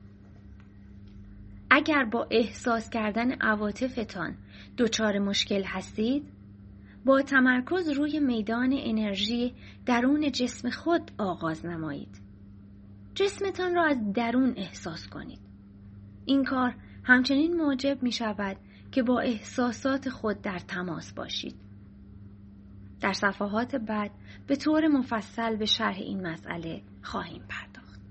[SPEAKER 2] اگر با احساس کردن عواطفتان دچار مشکل هستید، با تمرکز روی میدان انرژی درون جسم خود آغاز نمایید. جسمتان را از درون احساس کنید. این کار همچنین موجب می شود که با احساسات خود در تماس باشید. در صفحات بعد به طور مفصل به شرح این مسئله خواهیم پرداخت.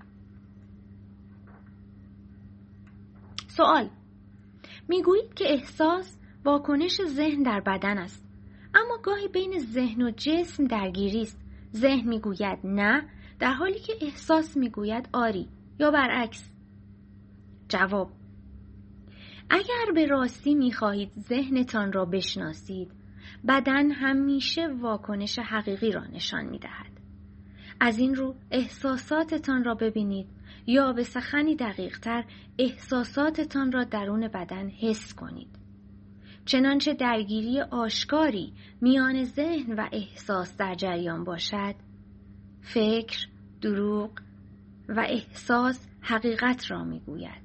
[SPEAKER 2] سوال: میگویید که احساس واکنش ذهن در بدن است، اما گاهی بین ذهن و جسم درگیری است. ذهن میگوید نه، در حالی که احساس میگوید آری، یا برعکس. جواب: اگر به راستی میخواهید ذهنتان را بشناسید، بدن همیشه واکنش حقیقی را نشان میدهد. از این رو احساساتتان را ببینید، یا به سخنی دقیق‌تر احساساتتان را درون بدن حس کنید. چنانچه درگیری آشکاری میان ذهن و احساس در جریان باشد، فکر دروغ و احساس حقیقت را میگوید.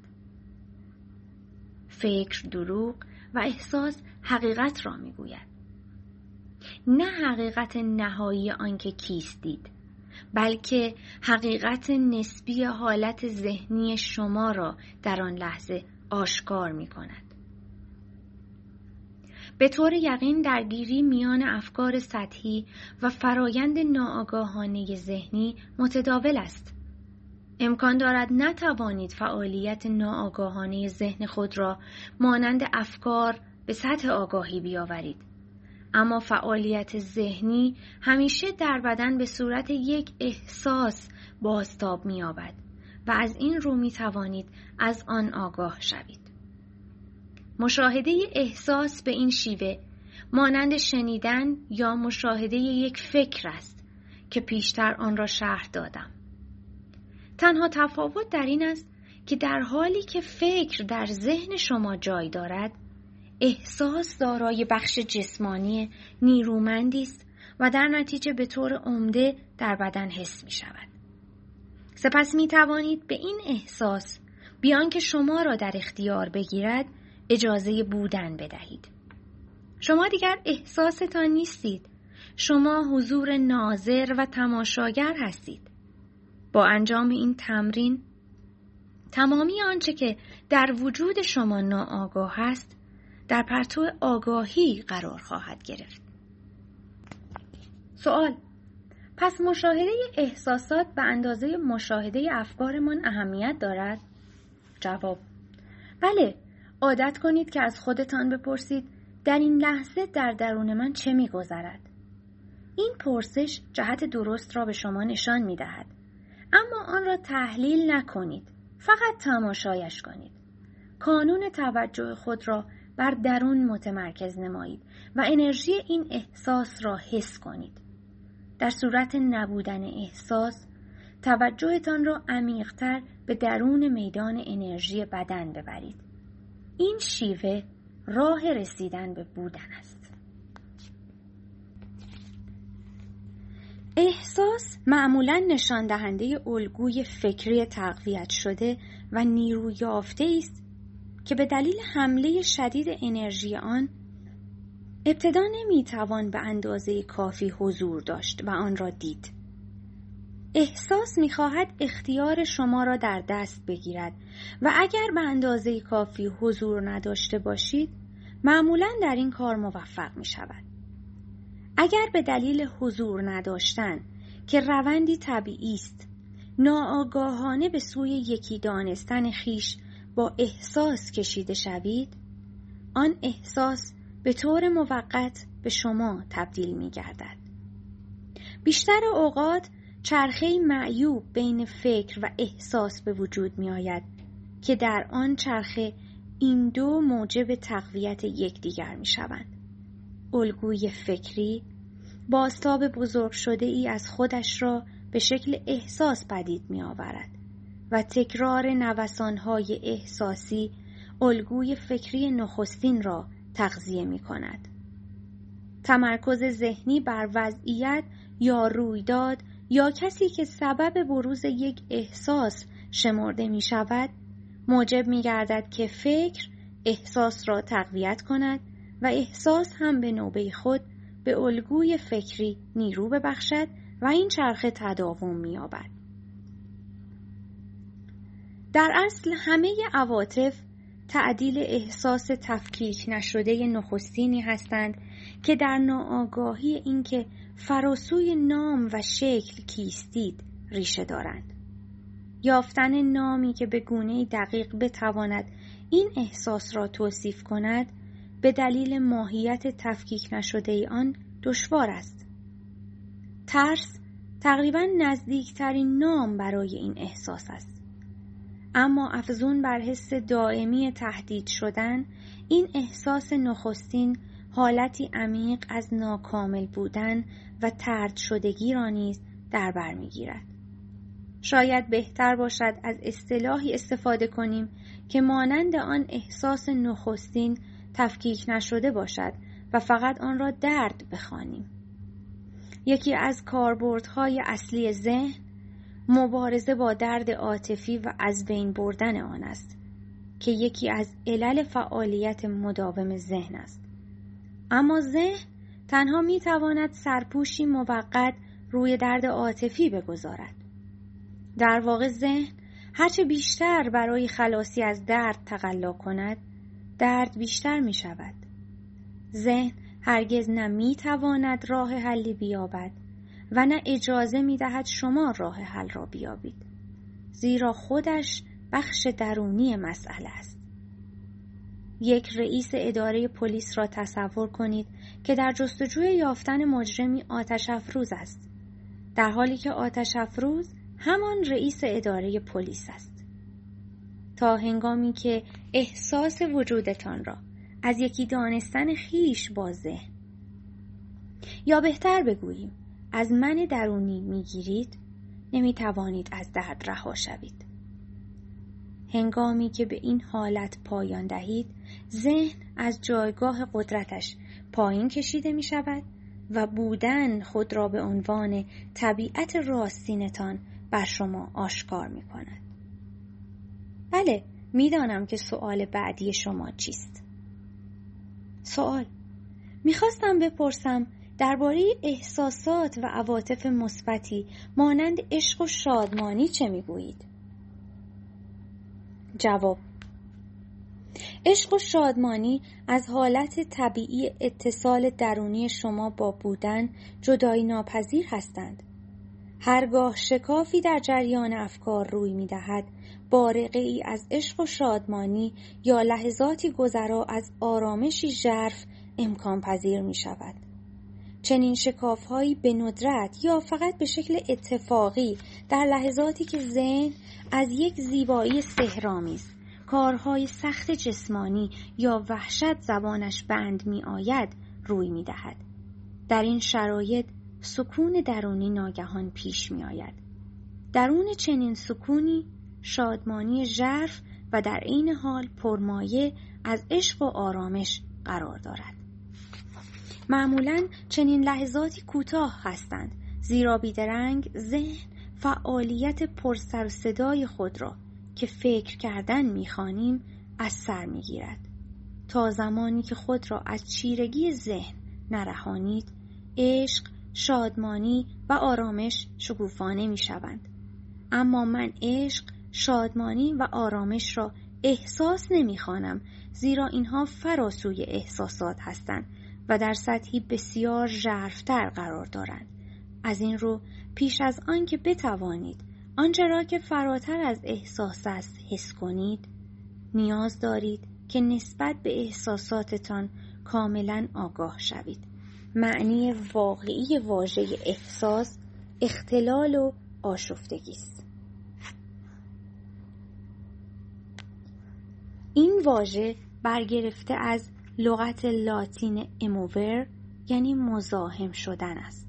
[SPEAKER 2] فکر دروغ و احساس حقیقت را میگوید. نه حقیقت نهایی آنکه کیستید، بلکه حقیقت نسبی حالت ذهنی شما را در آن لحظه آشکار می کند. به طور یقین درگیری میان افکار سطحی و فرایند ناآگاهانه ذهنی متداول است. امکان دارد نتوانید فعالیت ناآگاهانه ذهن خود را مانند افکار به سطح آگاهی بیاورید. اما فعالیت ذهنی همیشه در بدن به صورت یک احساس بازتاب می‌یابد و از این رو می‌توانید از آن آگاه شوید. مشاهده احساس به این شیوه مانند شنیدن یا مشاهده یک فکر است که پیشتر آن را شرح دادم. تنها تفاوت در این است که در حالی که فکر در ذهن شما جای دارد، احساس دارای بخش جسمانی نیرومندی است و در نتیجه به طور عمده در بدن حس می شود. سپس می توانید به این احساس بیان که شما را در اختیار بگیرد اجازه بودن بدهید. شما دیگر احساستان نیستید. شما حضور ناظر و تماشاگر هستید. با انجام این تمرین تمامی آنچه که در وجود شما ناآگاه است در پرتو آگاهی قرار خواهد گرفت. سوال: پس مشاهده احساسات به اندازه مشاهده افکارمان اهمیت دارد؟ جواب: بله. عادت کنید که از خودتان بپرسید در این لحظه در درون من چه می‌گذرد؟ این پرسش جهت درست را به شما نشان می‌دهد. اما آن را تحلیل نکنید. فقط تماشایش کنید. کانون توجه خود را بر درون متمرکز نمایید و انرژی این احساس را حس کنید. در صورت نبودن احساس، توجهتان را عمیق‌تر به درون میدان انرژی بدن ببرید. این شیوه راه رسیدن به بودن است. احساس معمولاً نشان دهنده الگوی فکری تقویت شده و نیرو یافته است که به دلیل حمله شدید انرژی آن ابتدا نمیتوان به اندازه کافی حضور داشت و آن را دید. احساس میخواهد اختیار شما را در دست بگیرد و اگر به اندازه کافی حضور نداشته باشید معمولاً در این کار موفق میشود. اگر به دلیل حضور نداشتن که روندی طبیعی است ناآگاهانه به سوی یکی دانستن خیش با احساس کشیده شوید، آن احساس به طور موقت به شما تبدیل می گردد. بیشتر اوقات چرخه‌ای معیوب بین فکر و احساس به وجود می آید که در آن چرخه این دو موجب تقویت یکدیگر می شوند. الگوی فکری بازتاب بزرگ شده ای از خودش را به شکل احساس پدید می آورد و تکرار نوسانهای احساسی الگوی فکری نخستین را تغذیه می کند. تمرکز ذهنی بر وضعیت یا رویداد یا کسی که سبب بروز یک احساس شمرده می شود موجب می گردد که فکر احساس را تقویت کند و احساس هم به نوبه خود به الگوی فکری نیرو ببخشد و این چرخه تداوم می یابد. در اصل همه عواطف
[SPEAKER 1] تعدیل احساس تفکیک نشده نخستینی هستند که در ناآگاهی اینکه فراسوی نام و شکل کیستید ریشه دارند. یافتن نامی که به گونه‌ای دقیق بتواند این احساس را توصیف کند به دلیل ماهیت تفکیک نشده آن دشوار است. ترس تقریباً نزدیکترین نام برای این احساس است. اما افزون بر حس دائمی تهدید شدن، این احساس نخستین حالتی عمیق از ناکامل بودن و طرد شدگی را نیز در بر می‌گیرد. شاید بهتر باشد از اصطلاحی استفاده کنیم که مانند آن احساس نخستین تفکیک نشده باشد و فقط آن را درد بخوانیم. یکی از کاربردهای اصلی ذهن مبارزه با درد عاطفی و از بین بردن آن است که یکی از علل فعالیت مداوم ذهن است. اما ذهن تنها می تواند سرپوشی موقت روی درد عاطفی بگذارد. در واقع ذهن هرچه بیشتر برای خلاصی از درد تقلا کند، درد بیشتر می شود. ذهن هرگز نه می تواند راه حلی بیابد و نه اجازه می دهد شما راه حل را بیابید، زیرا خودش بخش درونی مسئله است. یک رئیس اداره پلیس را تصور کنید که در جستجوی یافتن مجرمی آتش افروز است، در حالی که آتش افروز همان رئیس اداره پلیس است. تا هنگامی که احساس وجودتان را از یکی دانستن خیش با ذهن، یا بهتر بگوییم از من درونی میگیرید، نمیتوانید از درد رها شوید. هنگامی که به این حالت پایان دهید، ذهن از جایگاه قدرتش پایین کشیده می شود و بودن خود را به عنوان طبیعت راستینتان بر شما آشکار می کند. بله، می دانم که سوال بعدی شما چیست؟ سوال می خواستم بپرسم درباره احساسات و عواطف مثبتی مانند عشق و شادمانی چه می گویید؟ جواب: عشق و شادمانی از حالت طبیعی اتصال درونی شما با بودن جدایی ناپذیر هستند. هرگاه شکافی در جریان افکار روی می دهد، بارقه ای از عشق و شادمانی یا لحظاتی گذرا از آرامشی ژرف امکان پذیر می شود. چنین شکاف‌هایی به ندرت یا فقط به شکل اتفاقی در لحظاتی که ذهن از یک زیبایی سحرآمیز، کارهای سخت جسمانی یا وحشت زبانش بند می آید روی می دهد. در این شرایط سکون درونی ناگهان پیش می آید. درون چنین سکونی شادمانی ژرف و در عین حال پرمایه از عشق و آرامش قرار دارد. معمولاً چنین لحظاتی کوتاه هستند، زیرا بیدرنگ ذهن فعالیت پرسر و صدای خود را که فکر کردن می‌خوانیم از سر می‌گیرد. تا زمانی که خود را از چیرگی ذهن نرهانید، عشق، شادمانی و آرامش شکوفانه می‌شوند. اما من عشق، شادمانی و آرامش را احساس نمی‌خوانم، زیرا اینها فراسوی احساسات هستند و در سطحی بسیار ژرف‌تر قرار دارند. از این رو پیش از آن که بتوانید آنچه را که فراتر از احساس است حس کنید، نیاز دارید که نسبت به احساساتتان کاملا آگاه شوید. معنی واقعی واژه احساس اختلال و آشفتگی است. این واژه برگرفته از لغت لاتین اموور یعنی مزاحم شدن است.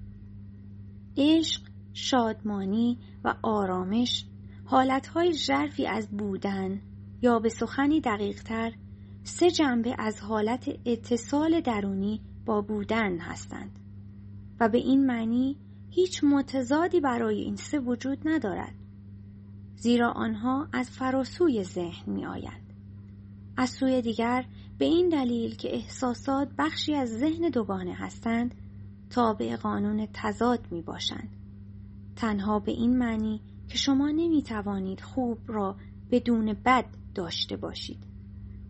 [SPEAKER 1] عشق، شادمانی و آرامش حالتهای ژرفی از بودن یا به سخنی دقیق‌تر سه جنبه از حالت اتصال درونی با بودن هستند و به این معنی هیچ متضادی برای این سه وجود ندارد، زیرا آنها از فراسوی ذهن می آیند. از سوی دیگر به این دلیل که احساسات بخشی از ذهن دوگانه هستند، تابع قانون تضاد می باشند. تنها به این معنی که شما نمی توانید خوب را بدون بد داشته باشید.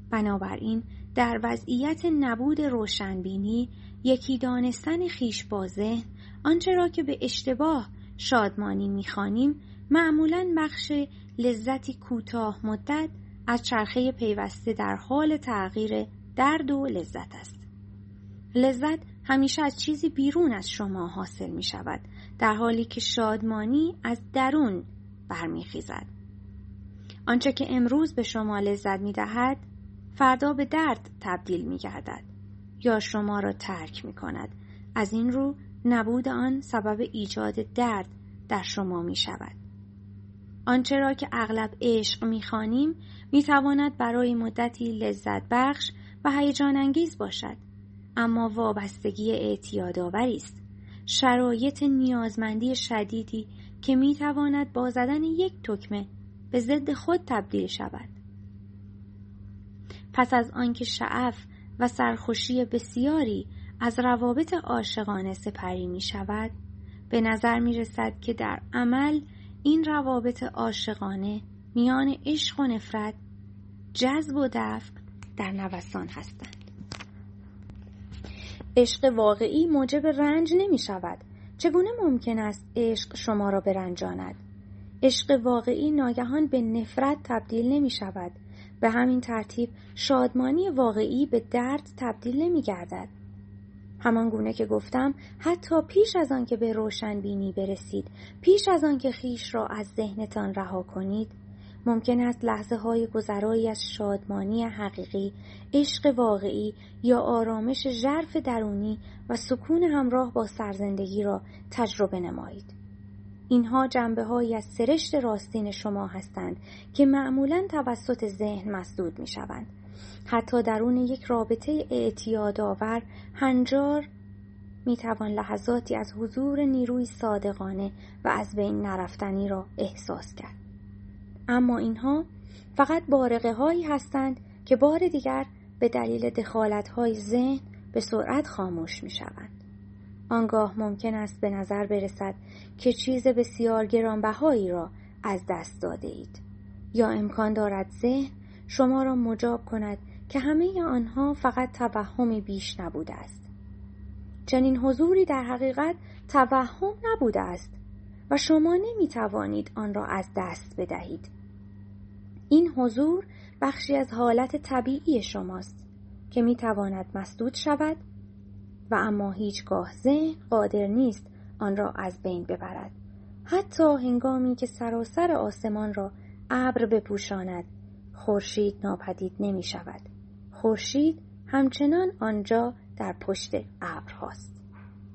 [SPEAKER 1] بنابراین در وضعیت نبود روشنبینی، یکی دانستن خویش با ذهن، آنچه را که به اشتباه شادمانی می‌خوانیم، معمولاً بخش لذتی کوتاه مدت از چرخه پیوسته در حال تغییر درد و لذت است. لذت همیشه از چیزی بیرون از شما حاصل می شود، در حالی که شادمانی از درون برمیخیزد. آنچه که امروز به شما لذت می دهد، فردا به درد تبدیل می گردد یا شما را ترک می کند. از این رو نبود آن سبب ایجاد درد در شما می شود. آنچه را که اغلب عشق می خوانیم می تواند برای مدتی لذت بخش و هیجان انگیز باشد، اما وابستگی اعتیادآوری است، شرایط نیازمندی شدیدی که می تواند با زدن یک تکمه به ضد خود تبدیل شود. پس از آنکه شعف و سرخوشی بسیاری از روابط عاشقانه سپری می شود، به نظر می رسد که در عمل این روابط عاشقانه میان عشق و نفرت، جذب و دفع در نوسان هستند. عشق واقعی موجب رنج نمی شود. چگونه ممکن است عشق شما را برنجاند؟ عشق واقعی ناگهان به نفرت تبدیل نمی شود. به همین ترتیب شادمانی واقعی به درد تبدیل نمی گردد. همان گونه که گفتم، حتی پیش از آن که به روشنبینی برسید، پیش از آن که خویش را از ذهنتان رها کنید، ممکن است لحظه های گذرایی از شادمانی حقیقی، عشق واقعی یا آرامش ژرف درونی و سکون همراه با سرزندگی را تجربه نمایید. اینها جنبه‌هایی از سرشت راستین شما هستند که معمولاً توسط ذهن مسدود می‌شوند. حتی درون یک رابطه اعتیادآور، هنجار می‌توان لحظاتی از حضور نیروی صادقانه و از بین نرفتنی را احساس کرد. اما اینها فقط بارقه هایی هستند که بار دیگر به دلیل دخالت های ذهن به سرعت خاموش می شوند. آنگاه ممکن است به نظر برسد که چیز بسیار گرانبهایی را از دست داده اید، یا امکان دارد ذهن شما را مجاب کند که همه آنها فقط توهمی بیش نبوده است. چنین حضوری در حقیقت توهم نبوده است و شما نمی توانید آن را از دست بدهید. این حضور بخشی از حالت طبیعی شماست که می تواند مسدود شود و اما هیچگاه ذهن قادر نیست آن را از بین ببرد. حتی هنگامی که سراسر آسمان را ابر بپوشاند، خورشید ناپدید نمی شود. خورشید همچنان آنجا در پشت ابرهاست.